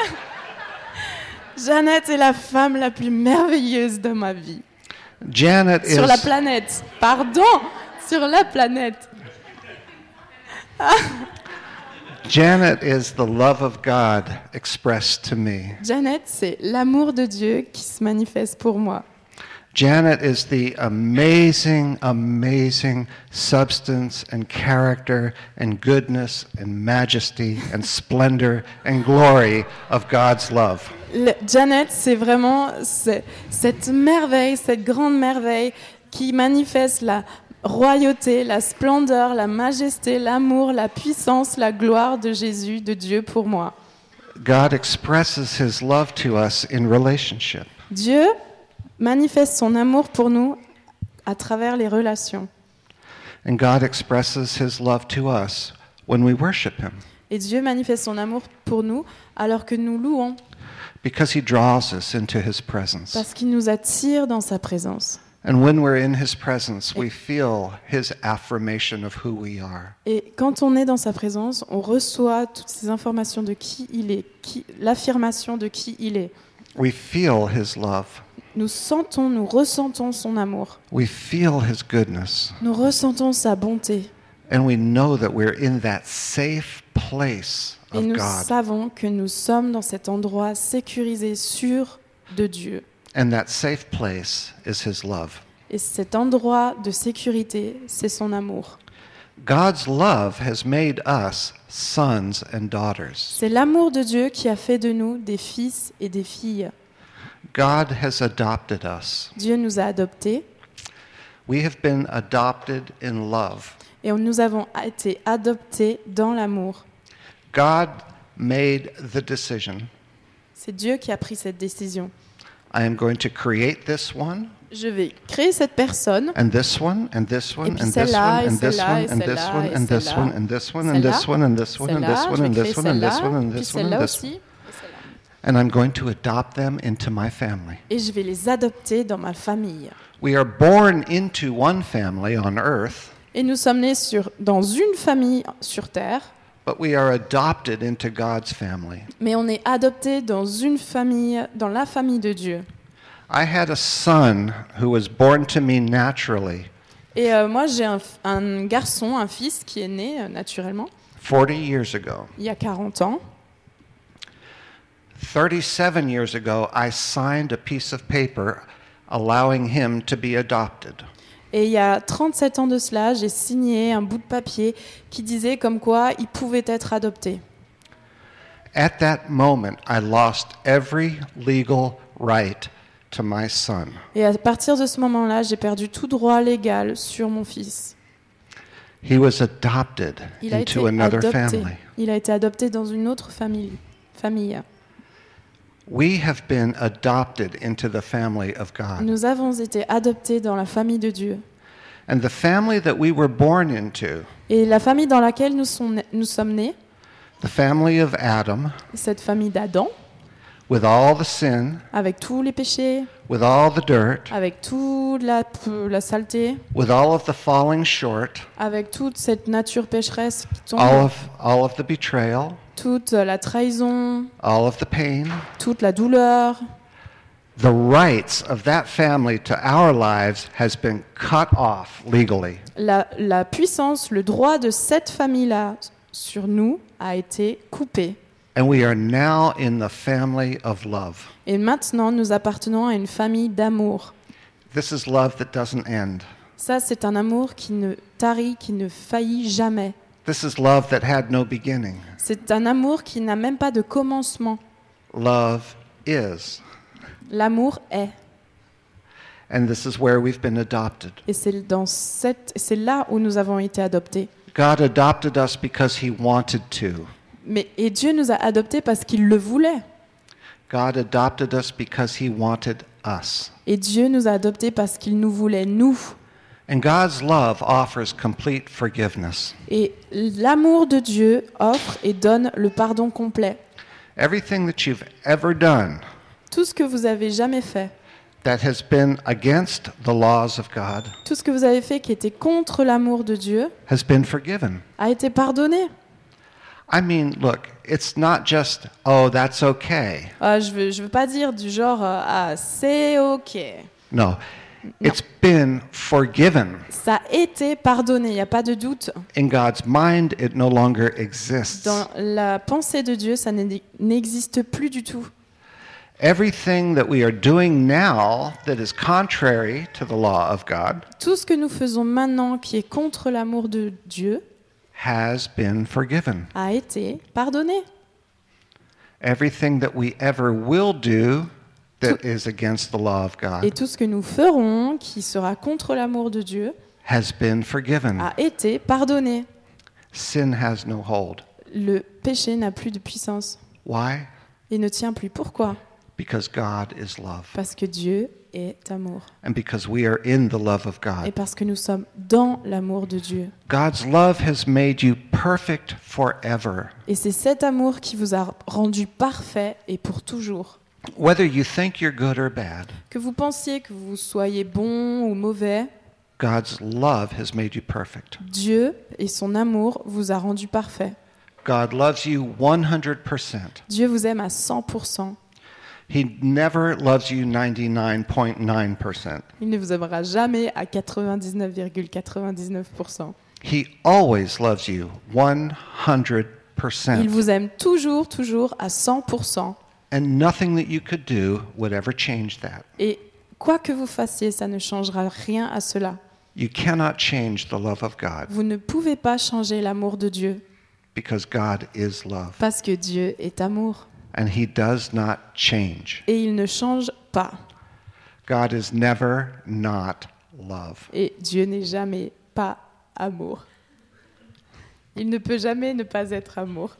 Jeannette est la femme la plus merveilleuse de ma vie. Janet Sur la is planète. Pardon, sur la planète. Janet is the love of God expressed to me. Janet, c'est l'amour de Dieu qui se manifeste pour moi. Janet is the amazing, amazing substance and character and goodness and majesty and splendor and glory of God's love. Le- Janet, c'est vraiment c'est- cette merveille, cette grande merveille qui manifeste la royauté, la splendeur, la majesté, l'amour, la puissance, la gloire de Jésus, de Dieu pour moi. God expresses his love to us in relationship. Dieu manifeste son amour pour nous à travers les relations. And God expresses his love to us when we worship him, Et Dieu manifeste son amour pour nous alors que nous louons, because he draws us into his presence. parce qu'il nous attire dans sa présence. And when we're in his presence, we feel his affirmation of who we are. Et quand on est dans sa présence, on reçoit toutes ces informations de qui il est, qui- l'affirmation de qui il est. We feel his love. Nous sentons, nous ressentons son amour. We feel his goodness. Nous ressentons sa bonté. And we know that we're in that safe place Et of nous God. savons que nous sommes dans cet endroit sécurisé, sûr de Dieu. And that safe place is his love. Et cet endroit de sécurité, c'est son amour. God's love has made us sons and daughters. C'est l'amour de Dieu qui a fait de nous des fils et des filles. God has adopted us. Dieu nous a adoptés We have been adopted in love. et nous avons été adoptés dans l'amour. God made the decision. C'est Dieu qui a pris cette décision. I am going to create this one, Je vais créer cette personne, and this one, and this one, Et puis and this celle-là, one, et and this celle-là, one, et and this celle-là, one, et and this celle-là. one, and this one, and this one, and this one, and this celle-là, one, je and vais this créer one, and celle-là, this one, and puis this one, celle-là and this aussi, one. et celle-là. And I'm going to adopt them into my family. Et je vais les adopter dans ma famille. We are born into one family on earth, Et nous sommes nés sur, dans une famille sur terre, but we are adopted into God's family. mais on est adoptés dans une famille, dans la famille de Dieu. I had a son who was born to me naturally Et euh, moi, j'ai un, f- un garçon, un fils qui est né euh, naturellement, forty years ago. il y a quarante ans. thirty-seven years ago, I signed a piece of paper allowing him to be adopted. Et il y a trente-sept ans de cela, j'ai signé un bout de papier qui disait comme quoi il pouvait être adopté. At that moment, I lost every legal right to my son. Et à partir de ce moment-là, j'ai perdu tout droit légal sur mon fils. He was adopted Il a été into another adopté. family. Il a été adopté dans une autre famille. famille. We have been adopted into the family of God. Nous avons été adoptés dans la famille de Dieu. And the family that we were born into, Et la famille dans laquelle nous, sont- nous sommes nés, the family of Adam, cette famille d'Adam, with all the sin, avec tous les péchés, with all the dirt, avec toute la, la saleté, with all of the falling short, avec toute cette nature pécheresse qui tombe, all of all of the betrayal, toute la trahison, all of the pain, toute la douleur, the rights of that family to our lives has been cut off legally. la, la puissance, le droit de cette famille-là sur nous a été coupé. And we are now in the family of love. Et maintenant, nous appartenons à une famille d'amour. This is love that doesn't end. Ça, c'est un amour qui ne tarit, qui ne faillit jamais. This is love that had no beginning. C'est un amour qui n'a même pas de commencement. Love is. L'amour est. And this is where we've been adopted. Et c'est dans cette, c'est là où nous avons été adoptés. God adopted us because he wanted to. Mais, et Dieu nous a adoptés parce qu'il le voulait. God adopted us because he wanted us. Et Dieu nous a adoptés parce qu'il nous voulait, nous. And God's love offers complete forgiveness. Et l'amour de Dieu offre et donne le pardon complet. Everything that you've ever done Tout ce que vous avez jamais fait, that has been against the laws of God tout ce que vous avez fait qui était contre l'amour de Dieu, has been forgiven. a été pardonné. I mean, look, it's not just, oh, that's okay. Euh, je veux, je veux pas dire du genre euh, ah c'est ok. No, it's been forgiven. Ça a été pardonné, il n'y a pas de doute. In God's mind, it no longer exists. Dans la pensée de Dieu, ça n'est- n'existe plus du tout. Everything that we are doing now that is contrary to the law of God Tout ce que nous faisons maintenant qui est contre l'amour de Dieu has been forgiven. a été pardonné. Everything that we ever will do that is against the law of Et God tout ce que nous ferons qui sera contre l'amour de Dieu has been forgiven. a été pardonné. Sin has no hold. Le péché n'a plus de puissance Why? et ne tient plus. Pourquoi ? Because God is love. Parce que Dieu est amour. And because we are in the love of Et God. parce que nous sommes dans l'amour de Dieu. God's love has made you perfect forever. Et c'est cet amour qui vous a rendu parfait et pour toujours. Whether you think you're good or bad, Que vous pensiez que vous soyez bon ou mauvais, God's love has made you perfect. Dieu et son amour vous a rendu parfait. God loves you one hundred percent. Dieu vous aime à cent pour cent. He never loves you ninety-nine point nine percent. Il ne vous aimera jamais à quatre-vingt-dix-neuf virgule quatre-vingt-dix-neuf pour cent. He always loves you one hundred percent. Il vous aime toujours, toujours à cent pour cent. And nothing that you could do would ever change that. Et quoi que vous fassiez, ça ne changera rien à cela. You cannot change the love of God Vous ne pouvez pas changer l'amour de Dieu because God is love. parce que Dieu est amour. And He does not change. Et il ne change pas. God is never not love. Et Dieu n'est jamais pas amour. Il ne peut jamais ne pas être amour.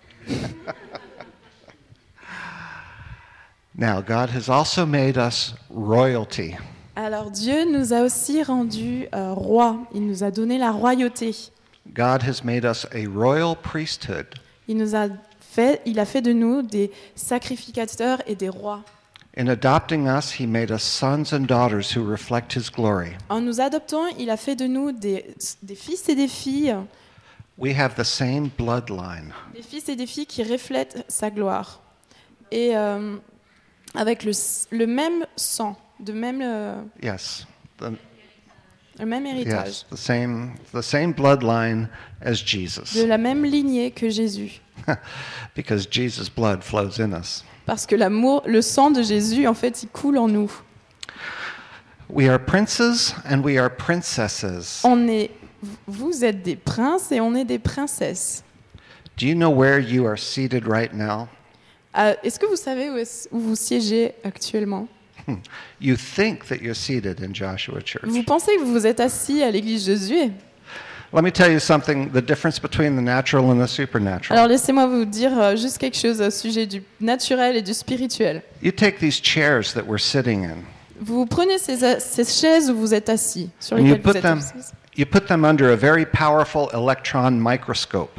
Now, God has also made us royalty. Alors Dieu nous a aussi rendus euh, rois. Il nous a donné la royauté. God has made us a royal priesthood. Il nous a fait, il a fait de nous des sacrificateurs et des rois. In adopting us, He made us sons and daughters who reflect His glory. En nous adoptant, il a fait de nous des, des fils et des filles, We have the same bloodline. des fils et des filles qui reflètent sa gloire. Et euh, avec le, le même sang, de même, euh, Yes, the, le même héritage, yes, the same, the same bloodline as de Jesus, la même lignée que Jésus. because Jesus' blood flows in us. Parce que l'amour, le sang de Jésus, en fait, il coule en nous. We are princes and we are princesses. On est, vous êtes des princes et on est des princesses. Do you know where you are seated right now? Euh, Est-ce que vous savez où, est où vous siégez actuellement ? You think that you're seated in Joshua Church. Vous pensez que vous vous êtes assis à l'église Josué ? Let me tell you something, the difference between the natural and the supernatural. Alors laissez-moi vous dire euh, juste quelque chose au sujet du naturel et du spirituel. You take these chairs that we're sitting in, Vous prenez ces, ces chaises où vous êtes assis, sur and you lesquelles vous put êtes them, assis. you put them under a very powerful electron microscope.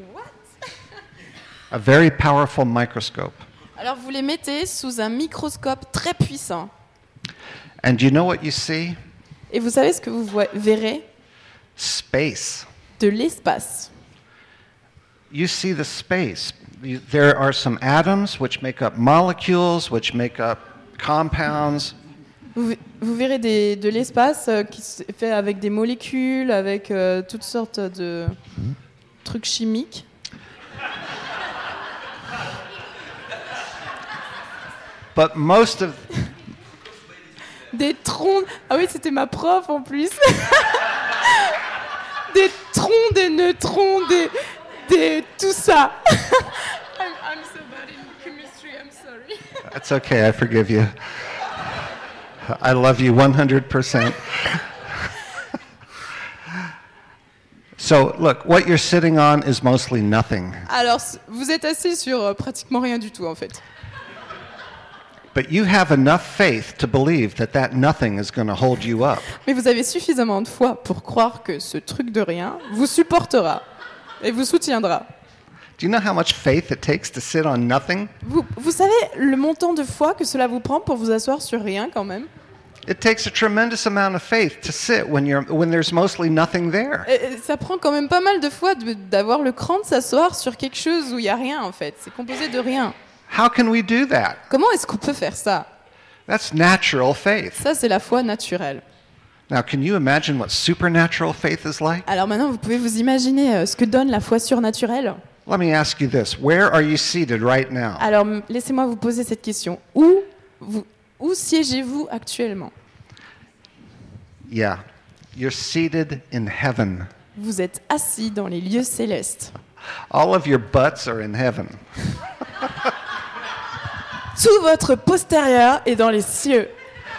A very powerful microscope. Alors vous les mettez sous un microscope très puissant. And you know what you see? Et vous savez ce que vous voy- verrez ? Space. De l'espace. You see the space. You- There are some atoms which make up molecules, which make up compounds. Vous, vous verrez des- de l'espace euh, qui se fait avec des molécules, avec euh, toutes sortes de trucs chimiques. But most of Des troncs. Ah oui, c'était ma prof en plus. Des troncs, des neutrons, des, des tout ça. I'm, I'm so bad in chemistry. I'm sorry. That's okay, I forgive you. I love you one hundred percent. So, look, what you're sitting on is mostly nothing. Alors, vous êtes assis sur euh, pratiquement rien du tout en fait. But you have enough faith to believe that that nothing is going to hold you up. Mais vous avez suffisamment de foi pour croire que ce truc de rien vous supportera et vous soutiendra. Do you know how much faith it takes to sit on nothing? Vous, vous savez le montant de foi que cela vous prend pour vous asseoir sur rien quand même ? It takes a tremendous amount of faith to sit when you're when there's mostly nothing there. Et- et ça prend quand même pas mal de foi de- d'avoir le cran de s'asseoir sur quelque chose où il n'y a rien en fait. C'est composé de rien. How can we do that? Comment est-ce qu'on peut faire ça ? That's natural faith. Ça, c'est la foi naturelle. Now, can you imagine what supernatural faith is like? Alors maintenant, vous pouvez vous imaginer euh, ce que donne la foi surnaturelle. Let me ask you this. Where are you seated right now? Alors m- laissez-moi vous poser cette question. Où, vous, où siégez-vous actuellement? Yeah, you're seated in heaven. Vous êtes assis dans les lieux célestes. All of your butts are in heaven. Tout votre postérieur est dans les cieux.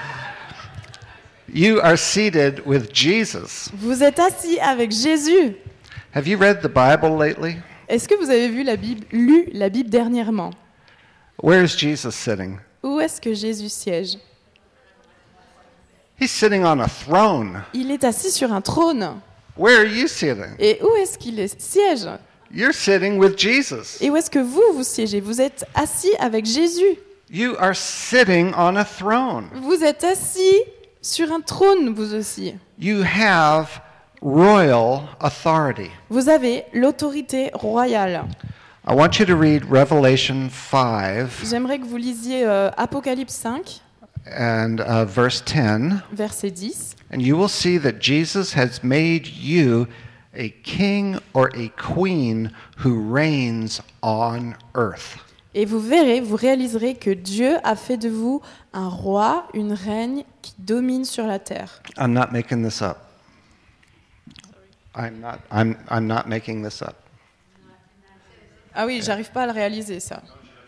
You are seated with Jesus. Vous êtes assis avec Jésus. Have you read the Bible lately? Est-ce que vous avez vu la Bible, lu la Bible dernièrement? Where is Jesus sitting? Où est-ce que Jésus siège? He's sitting on a throne. Il est assis sur un trône. Where are you sitting? Et où est-ce qu'il est- siège? You're sitting with Jesus. Et où est-ce que vous, vous siégez? Vous êtes assis avec Jésus. You are sitting on a throne. Vous êtes assis sur un trône, vous aussi. You have royal authority. Vous avez l'autorité royale. I want you to read Revelation five J'aimerais que vous lisiez euh, Apocalypse cinq, and uh, verse ten, verset dix. and you will see that Jesus has made you a king or a queen who reigns on earth. Et vous verrez, vous réaliserez que Dieu a fait de vous un roi, une reine qui domine sur la terre. I'm not making this up. I'm not, I'm, I'm not making this up. Ah oui, j'arrive pas à le réaliser, ça.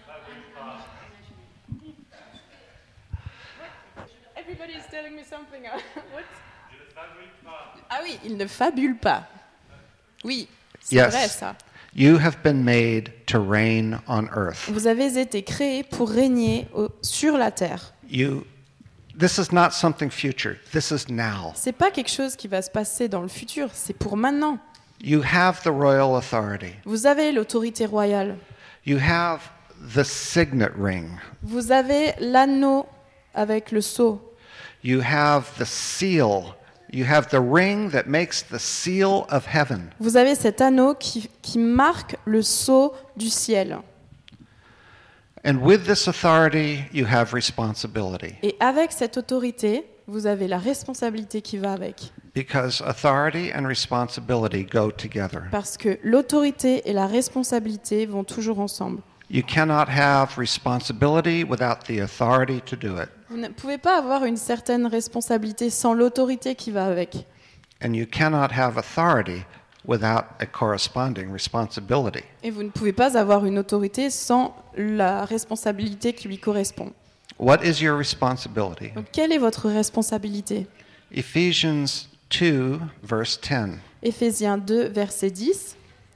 Everybody is telling me something. What? Ah oui, il ne fabule pas. Oui, c'est Yes. vrai ça. You have been made to reign on earth. Vous avez été créés pour régner au- sur la terre. You, this is not something future. This is now. C'est pas quelque chose qui va se passer dans le futur, c'est pour maintenant. You have the royal authority. Vous avez l'autorité royale. You have the signet ring. Vous avez l'anneau avec le sceau. You have the seal. You have the ring that makes the seal of heaven. Vous avez cet anneau qui, qui marque le sceau du ciel. And with this authority, you have responsibility. Et avec cette autorité, vous avez la responsabilité qui va avec. Because authority and responsibility go together. Parce que l'autorité et la responsabilité vont toujours ensemble. You cannot have responsibility without the authority to do it. Vous ne pouvez pas avoir une certaine responsabilité sans l'autorité qui va avec. And you cannot have authority without a corresponding responsibility. Et vous ne pouvez pas avoir une autorité sans la responsabilité qui lui correspond. What is your responsibility? Donc, quelle est votre responsabilité? Ephesians two, verse ten. Éphésiens deux, verset dix.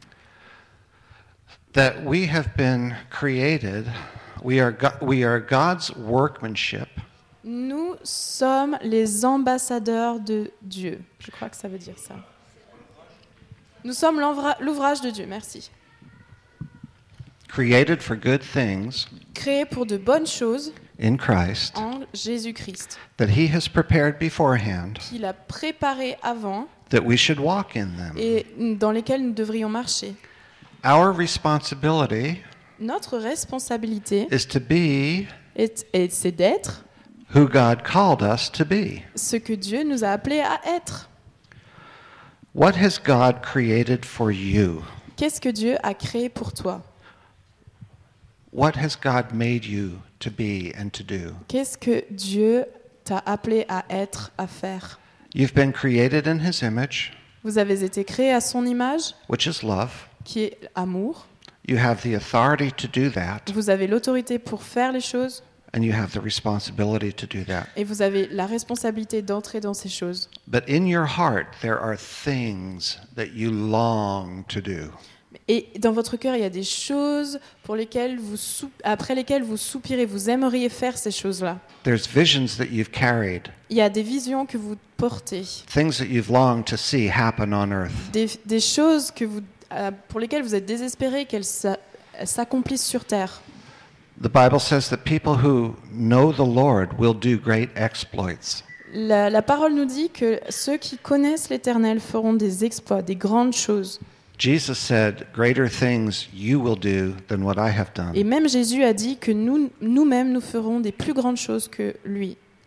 That we have been created, we are, Go- we are God's workmanship, Nous sommes les ambassadeurs de Dieu. Je crois que ça veut dire ça. Nous sommes l'envra- l'ouvrage de Dieu, merci. created for good things Créés pour de bonnes choses in Christ, en Jésus-Christ, that He has prepared beforehand, qu'il a préparé avant that we should walk in them. et dans lesquels nous devrions marcher. Our responsibility Notre responsabilité, is to be est, est- c'est d'être who God called us to be. ce que Dieu nous a appelés à être. What has God created for you? Qu'est-ce que Dieu a créé pour toi? What has God made you to be and to do? Qu'est-ce que Dieu t'a appelé à être, à faire? You've been created in His image, Vous avez été créés à son image, which is love. qui est amour. You have the authority to do that, Vous avez l'autorité pour faire les choses and you have the responsibility to do that. et vous avez la responsabilité d'entrer dans ces choses. But in your heart, there are things that you long to do. Et dans votre cœur, il y a des choses pour lesquelles vous sou- après lesquelles vous soupirez, vous aimeriez faire ces choses-là. There's visions that you've carried, Il y a des visions que vous portez, things that you've longed to see happen on earth. des, des choses que vous, euh, pour lesquelles vous êtes désespérés qu'elles s'a- s'accomplissent sur terre. The Bible says that people who know the Lord will do great exploits. La, la parole nous dit que ceux qui connaissent l'Éternel feront des exploits, des grandes choses. Jesus said, "Greater things you will do than what I have done." Et même Jésus a dit que nous, nous-mêmes, nous ferons des plus grandes choses que lui.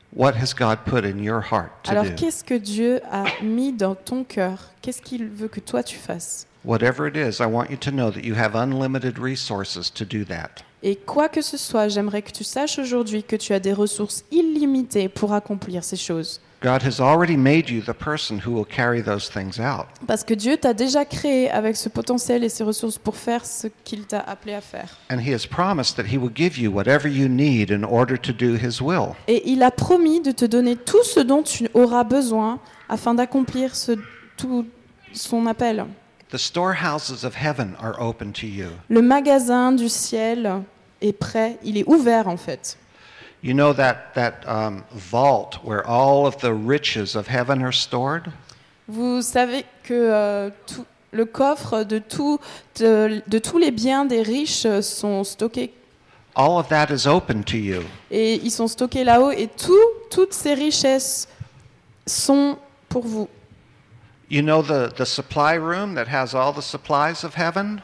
What has God put in your heart to Alors do? qu'est-ce que Dieu a mis dans ton cœur? Qu'est-ce qu'il veut que toi tu fasses? Whatever it is, I want you to know that you have unlimited resources to do that. Et quoi que ce soit, j'aimerais que tu saches aujourd'hui que tu as des ressources illimitées pour accomplir ces choses. God has already made you the person who will carry those things out. Parce que Dieu t'a déjà créé avec ce potentiel et ces ressources pour faire ce qu'il t'a appelé à faire. And He has promised that He will give you whatever you need in order to do His will. Et il a promis de te donner tout ce dont tu auras besoin afin d'accomplir ce, tout son appel. The storehouses of heaven are open to you. Le magasin du ciel est prêt, il est ouvert en fait. You know that, that um, vault where all of the riches of heaven are stored? Vous savez que euh, tout, le coffre de, tout, de, de tous les biens des riches sont stockés. All of that is open to you. Et ils sont stockés là-haut et tout, toutes ces richesses sont pour vous. You know the, the supply room that has all the supplies of heaven?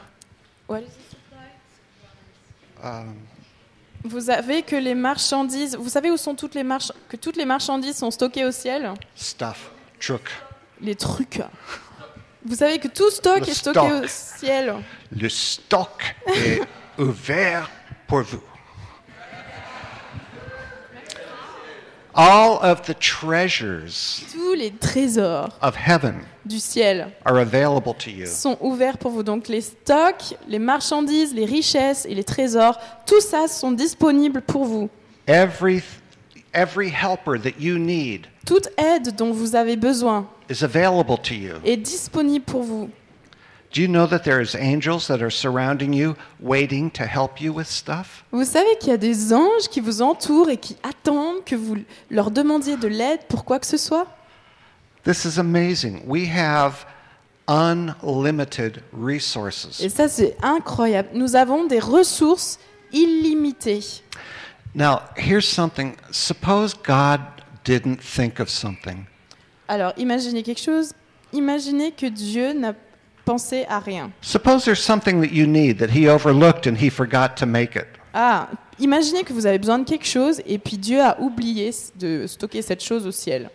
Um, Vous savez que les marchandises, vous savez où sont toutes les march- que toutes les marchandises sont stockées au ciel? stuff, truck. Les trucs. Vous savez que tout stock Le est stocké stock. au ciel. Le stock est ouvert pour vous. All of the treasures Tous les trésors of heaven du ciel are available to you. sont ouverts pour vous. Donc les stocks, les marchandises, les richesses et les trésors, tout ça sont disponibles pour vous. Every, every helper that you need Toute aide dont vous avez besoin is available to you. est disponible pour vous. Do you know that there is angels that are surrounding you, waiting to help you with stuff? Vous savez qu'il y a des anges qui vous entourent et qui attendent que vous leur demandiez de l'aide pour quoi que ce soit? This is amazing. We have unlimited resources. Et ça, c'est incroyable. Nous avons des ressources illimitées. Now, here's something. Suppose God didn't think of something. Alors, imaginez quelque chose. Imaginez que Dieu n'a pensé à rien. Suppose there's something that you need that He overlooked and He forgot to make it. Ah, imaginez que vous avez besoin de quelque chose et puis Dieu a oublié de stocker cette chose au ciel.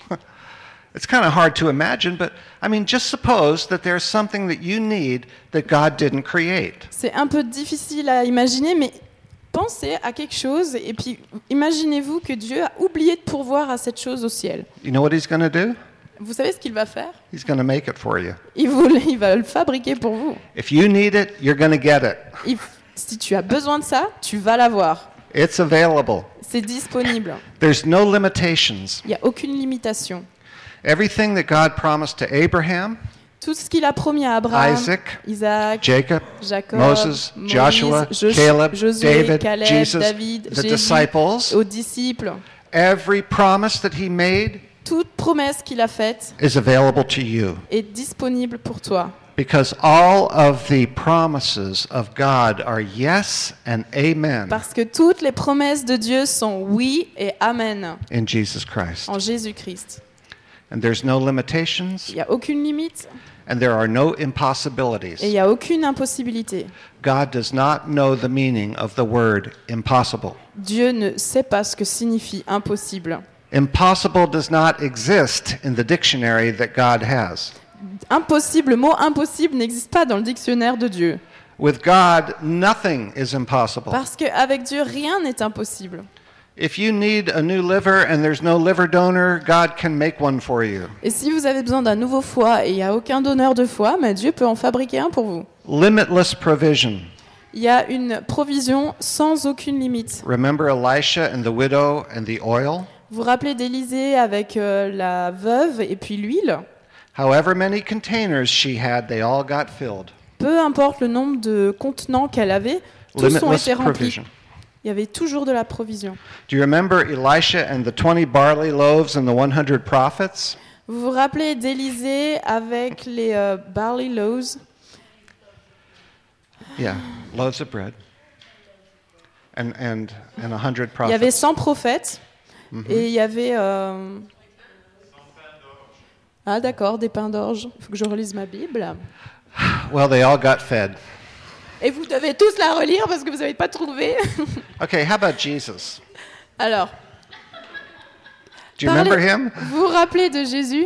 It's kind of hard to imagine, but I mean, just suppose that there's something that you need that God didn't create. C'est un peu difficile à imaginer, mais pensez à quelque chose et puis imaginez-vous que Dieu a oublié de pourvoir à cette chose au ciel. You know what He's going to do? Vous savez ce qu'il va faire? He's going to make it for you. Il, vous, il va le fabriquer pour vous. If you need it, you're going to get it. Il, si tu as besoin de ça, tu vas l'avoir. It's available. C'est disponible. There's no limitations. Il n'y a aucune limitation. Everything that God promised to Abraham, Tout ce qu'il a promis à Abraham, Isaac, Isaac, Jacob, Jacob, Moses, Moïse, Joshua, Jos- Caleb, Josué, David, Caleb, Jesus, David, the Jésus, disciples, aux disciples, every promise that He made toute promesse qu'il a faite is available to you. est disponible pour toi. Because all of the promises of God are yes and amen Parce que toutes les promesses de Dieu sont oui et amen in Jesus Christ. en Jésus-Christ. And there's no limitations Il n'y a aucune limite and there are no et il impossibilities. n'y a aucune impossibilité. God does not know the meaning of the word impossible. Dieu ne sait pas ce que signifie impossible. Impossible does not exist in the dictionary that God has. Impossible, le mot impossible n'existe pas dans le dictionnaire de Dieu. With God, nothing is impossible. Parce qu'avec Dieu, rien n'est impossible. If you need a new liver and there's no liver donor, God can make one for you. Et si vous avez besoin d'un nouveau foie et il n'y a aucun donneur de foie, mais Dieu peut en fabriquer un pour vous. Limitless provision. Il y a une provision sans aucune limite. Remember Elisha and the widow and the oil? Vous vous rappelez d'Élisée avec euh, la veuve et puis l'huile? However many containers she had, they all got filled. Peu importe le nombre de contenants qu'elle avait, tous ont Limitless été remplis. provision. Il y avait toujours de la provision. Do you remember Elisha and the twenty barley loaves and the one hundred prophets? Vous vous rappelez d'Élisée avec les euh, barley loaves? Yeah, loaves of bread. And and and a hundred Il y avait prophets. cent prophètes et il y avait... euh, Ah d'accord, des pains d'orge. Il faut que je relise ma Bible. Well, they all got fed. Et vous devez tous la relire parce que vous n'avez pas trouvé. Okay, how about Jesus? Alors, Do you Parlez- remember him? Vous vous rappelez de Jésus?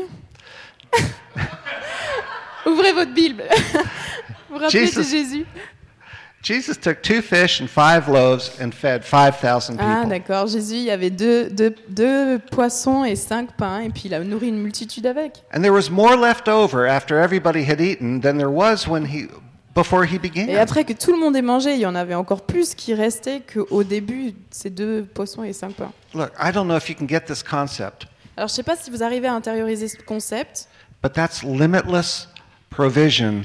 Ouvrez votre Bible. Vous vous rappelez Jesus. de Jésus? Jesus took two fish and five loaves and fed five thousand Ah, people. d'accord. Jésus, il y avait deux, deux, deux poissons et cinq pains, et puis il a nourri une multitude avec. And there was more left over after everybody had eaten than there was when he before he Et began. après que tout le monde ait mangé, il y en avait encore plus qui restait qu'au début, ces deux poissons et cinq pains. Look, I don't know if you can get this concept, Alors, je ne sais pas si vous arrivez à intérioriser ce concept, but that's limitless provision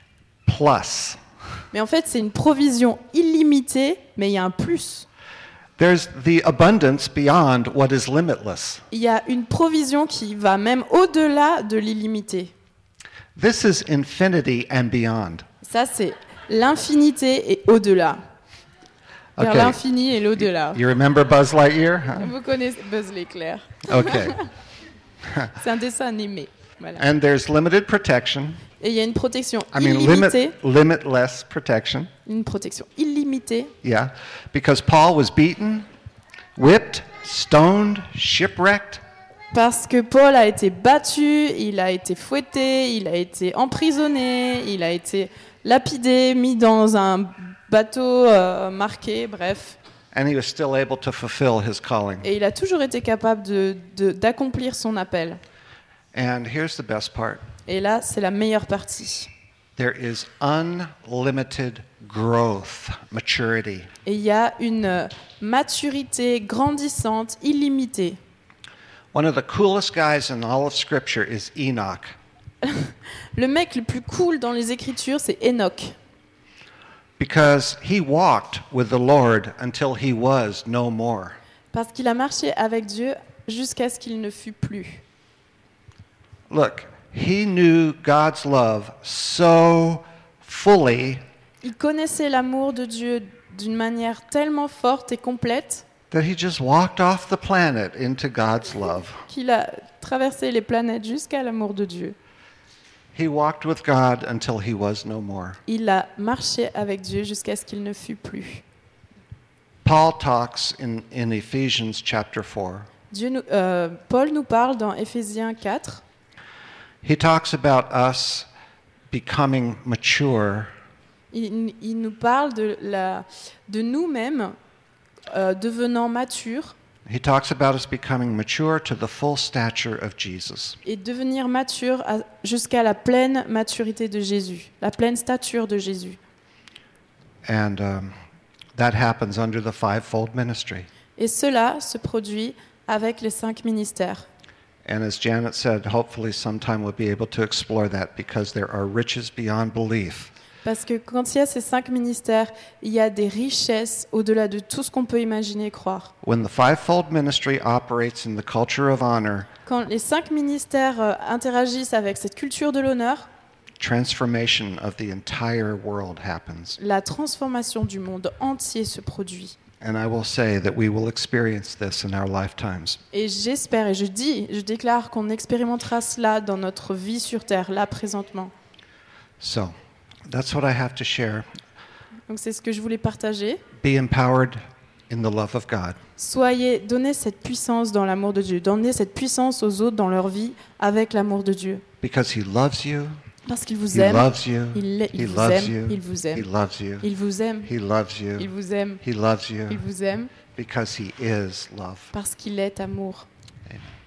plus. mais en fait, c'est une provision illimitée, mais il y a un plus. There's the abundance beyond what is limitless. Il y a une provision qui va même au-delà de l'illimité. This is infinity and beyond. Ça, c'est l'infinité et au-delà. Vers Okay. l'infini et l'au-delà. You remember Buzz Lightyear? Huh? Vous connaissez Buzz l'éclair. Okay. C'est un dessin animé. Voilà. And there's limited protection. Et il y a une protection I mean, illimitée. limit, limitless protection. Une protection illimitée. Yeah. Because Paul was beaten, whipped, stoned, shipwrecked. Parce que Paul a été battu, il a été fouetté, il a été emprisonné, il a été lapidé, mis dans un bateau euh, marqué, bref. And he was still able to fulfill his calling. Et il a toujours été capable de, de- d'accomplir son appel. And here's the best part. Et là, c'est la meilleure partie. There is unlimited growth, maturity. Et il y a une euh, maturité grandissante, illimitée. One of the coolest guys in all of Scripture is Enoch. Le mec le plus cool dans les Écritures, c'est Enoch. Because he walked with the Lord until he was no more. Parce qu'il a marché avec Dieu jusqu'à ce qu'il ne fût plus. Look, he knew God's love so fully Il connaissait l'amour de Dieu d'une manière tellement forte et complète that he just walked off the planet into God's love. qu'il a traversé les planètes jusqu'à l'amour de Dieu. He walked with God until he was no more. Il a marché avec Dieu jusqu'à ce qu'il ne fût plus. Paul talks in, in Ephesians chapter four. Dieu nous- euh, Paul nous parle dans Éphésiens quatre. He talks about us becoming mature Il, il nous parle de, la, de nous-mêmes euh, devenant matures He talks about us becoming mature to the full stature of Jesus. et devenir matures à- jusqu'à la pleine maturité de Jésus, la pleine stature de Jésus. And um, that happens under the fivefold ministry. Et cela se produit avec les cinq ministères. And as Janet said, hopefully sometime we'll be able to explore that because there are riches beyond belief. Parce que quand il y a ces cinq ministères, il y a des richesses au-delà de tout ce qu'on peut imaginer et croire. When the fivefold ministry operates in the culture of honor, Quand les cinq ministères euh, interagissent avec cette culture de l'honneur, transformation of the entire world happens. la transformation du monde entier se produit. And I will say that we will experience this in our lifetimes. Et j'espère et je dis, je déclare qu'on expérimentera cela dans notre vie sur Terre, là présentement. So, that's what I have to share. Donc c'est ce que je voulais partager. Be empowered in the love of God. Soyez, donnez cette puissance dans l'amour de Dieu. Donnez cette puissance aux autres dans leur vie avec l'amour de Dieu. Because he loves you, Parce qu'il vous he aime. loves you, Il, l'est- il he vous loves aime. you, Il vous he aime. loves you, Il vous aime. he loves you, Il vous aime. he loves you, Il vous aime because he is love. parce qu'il est amour. Amen.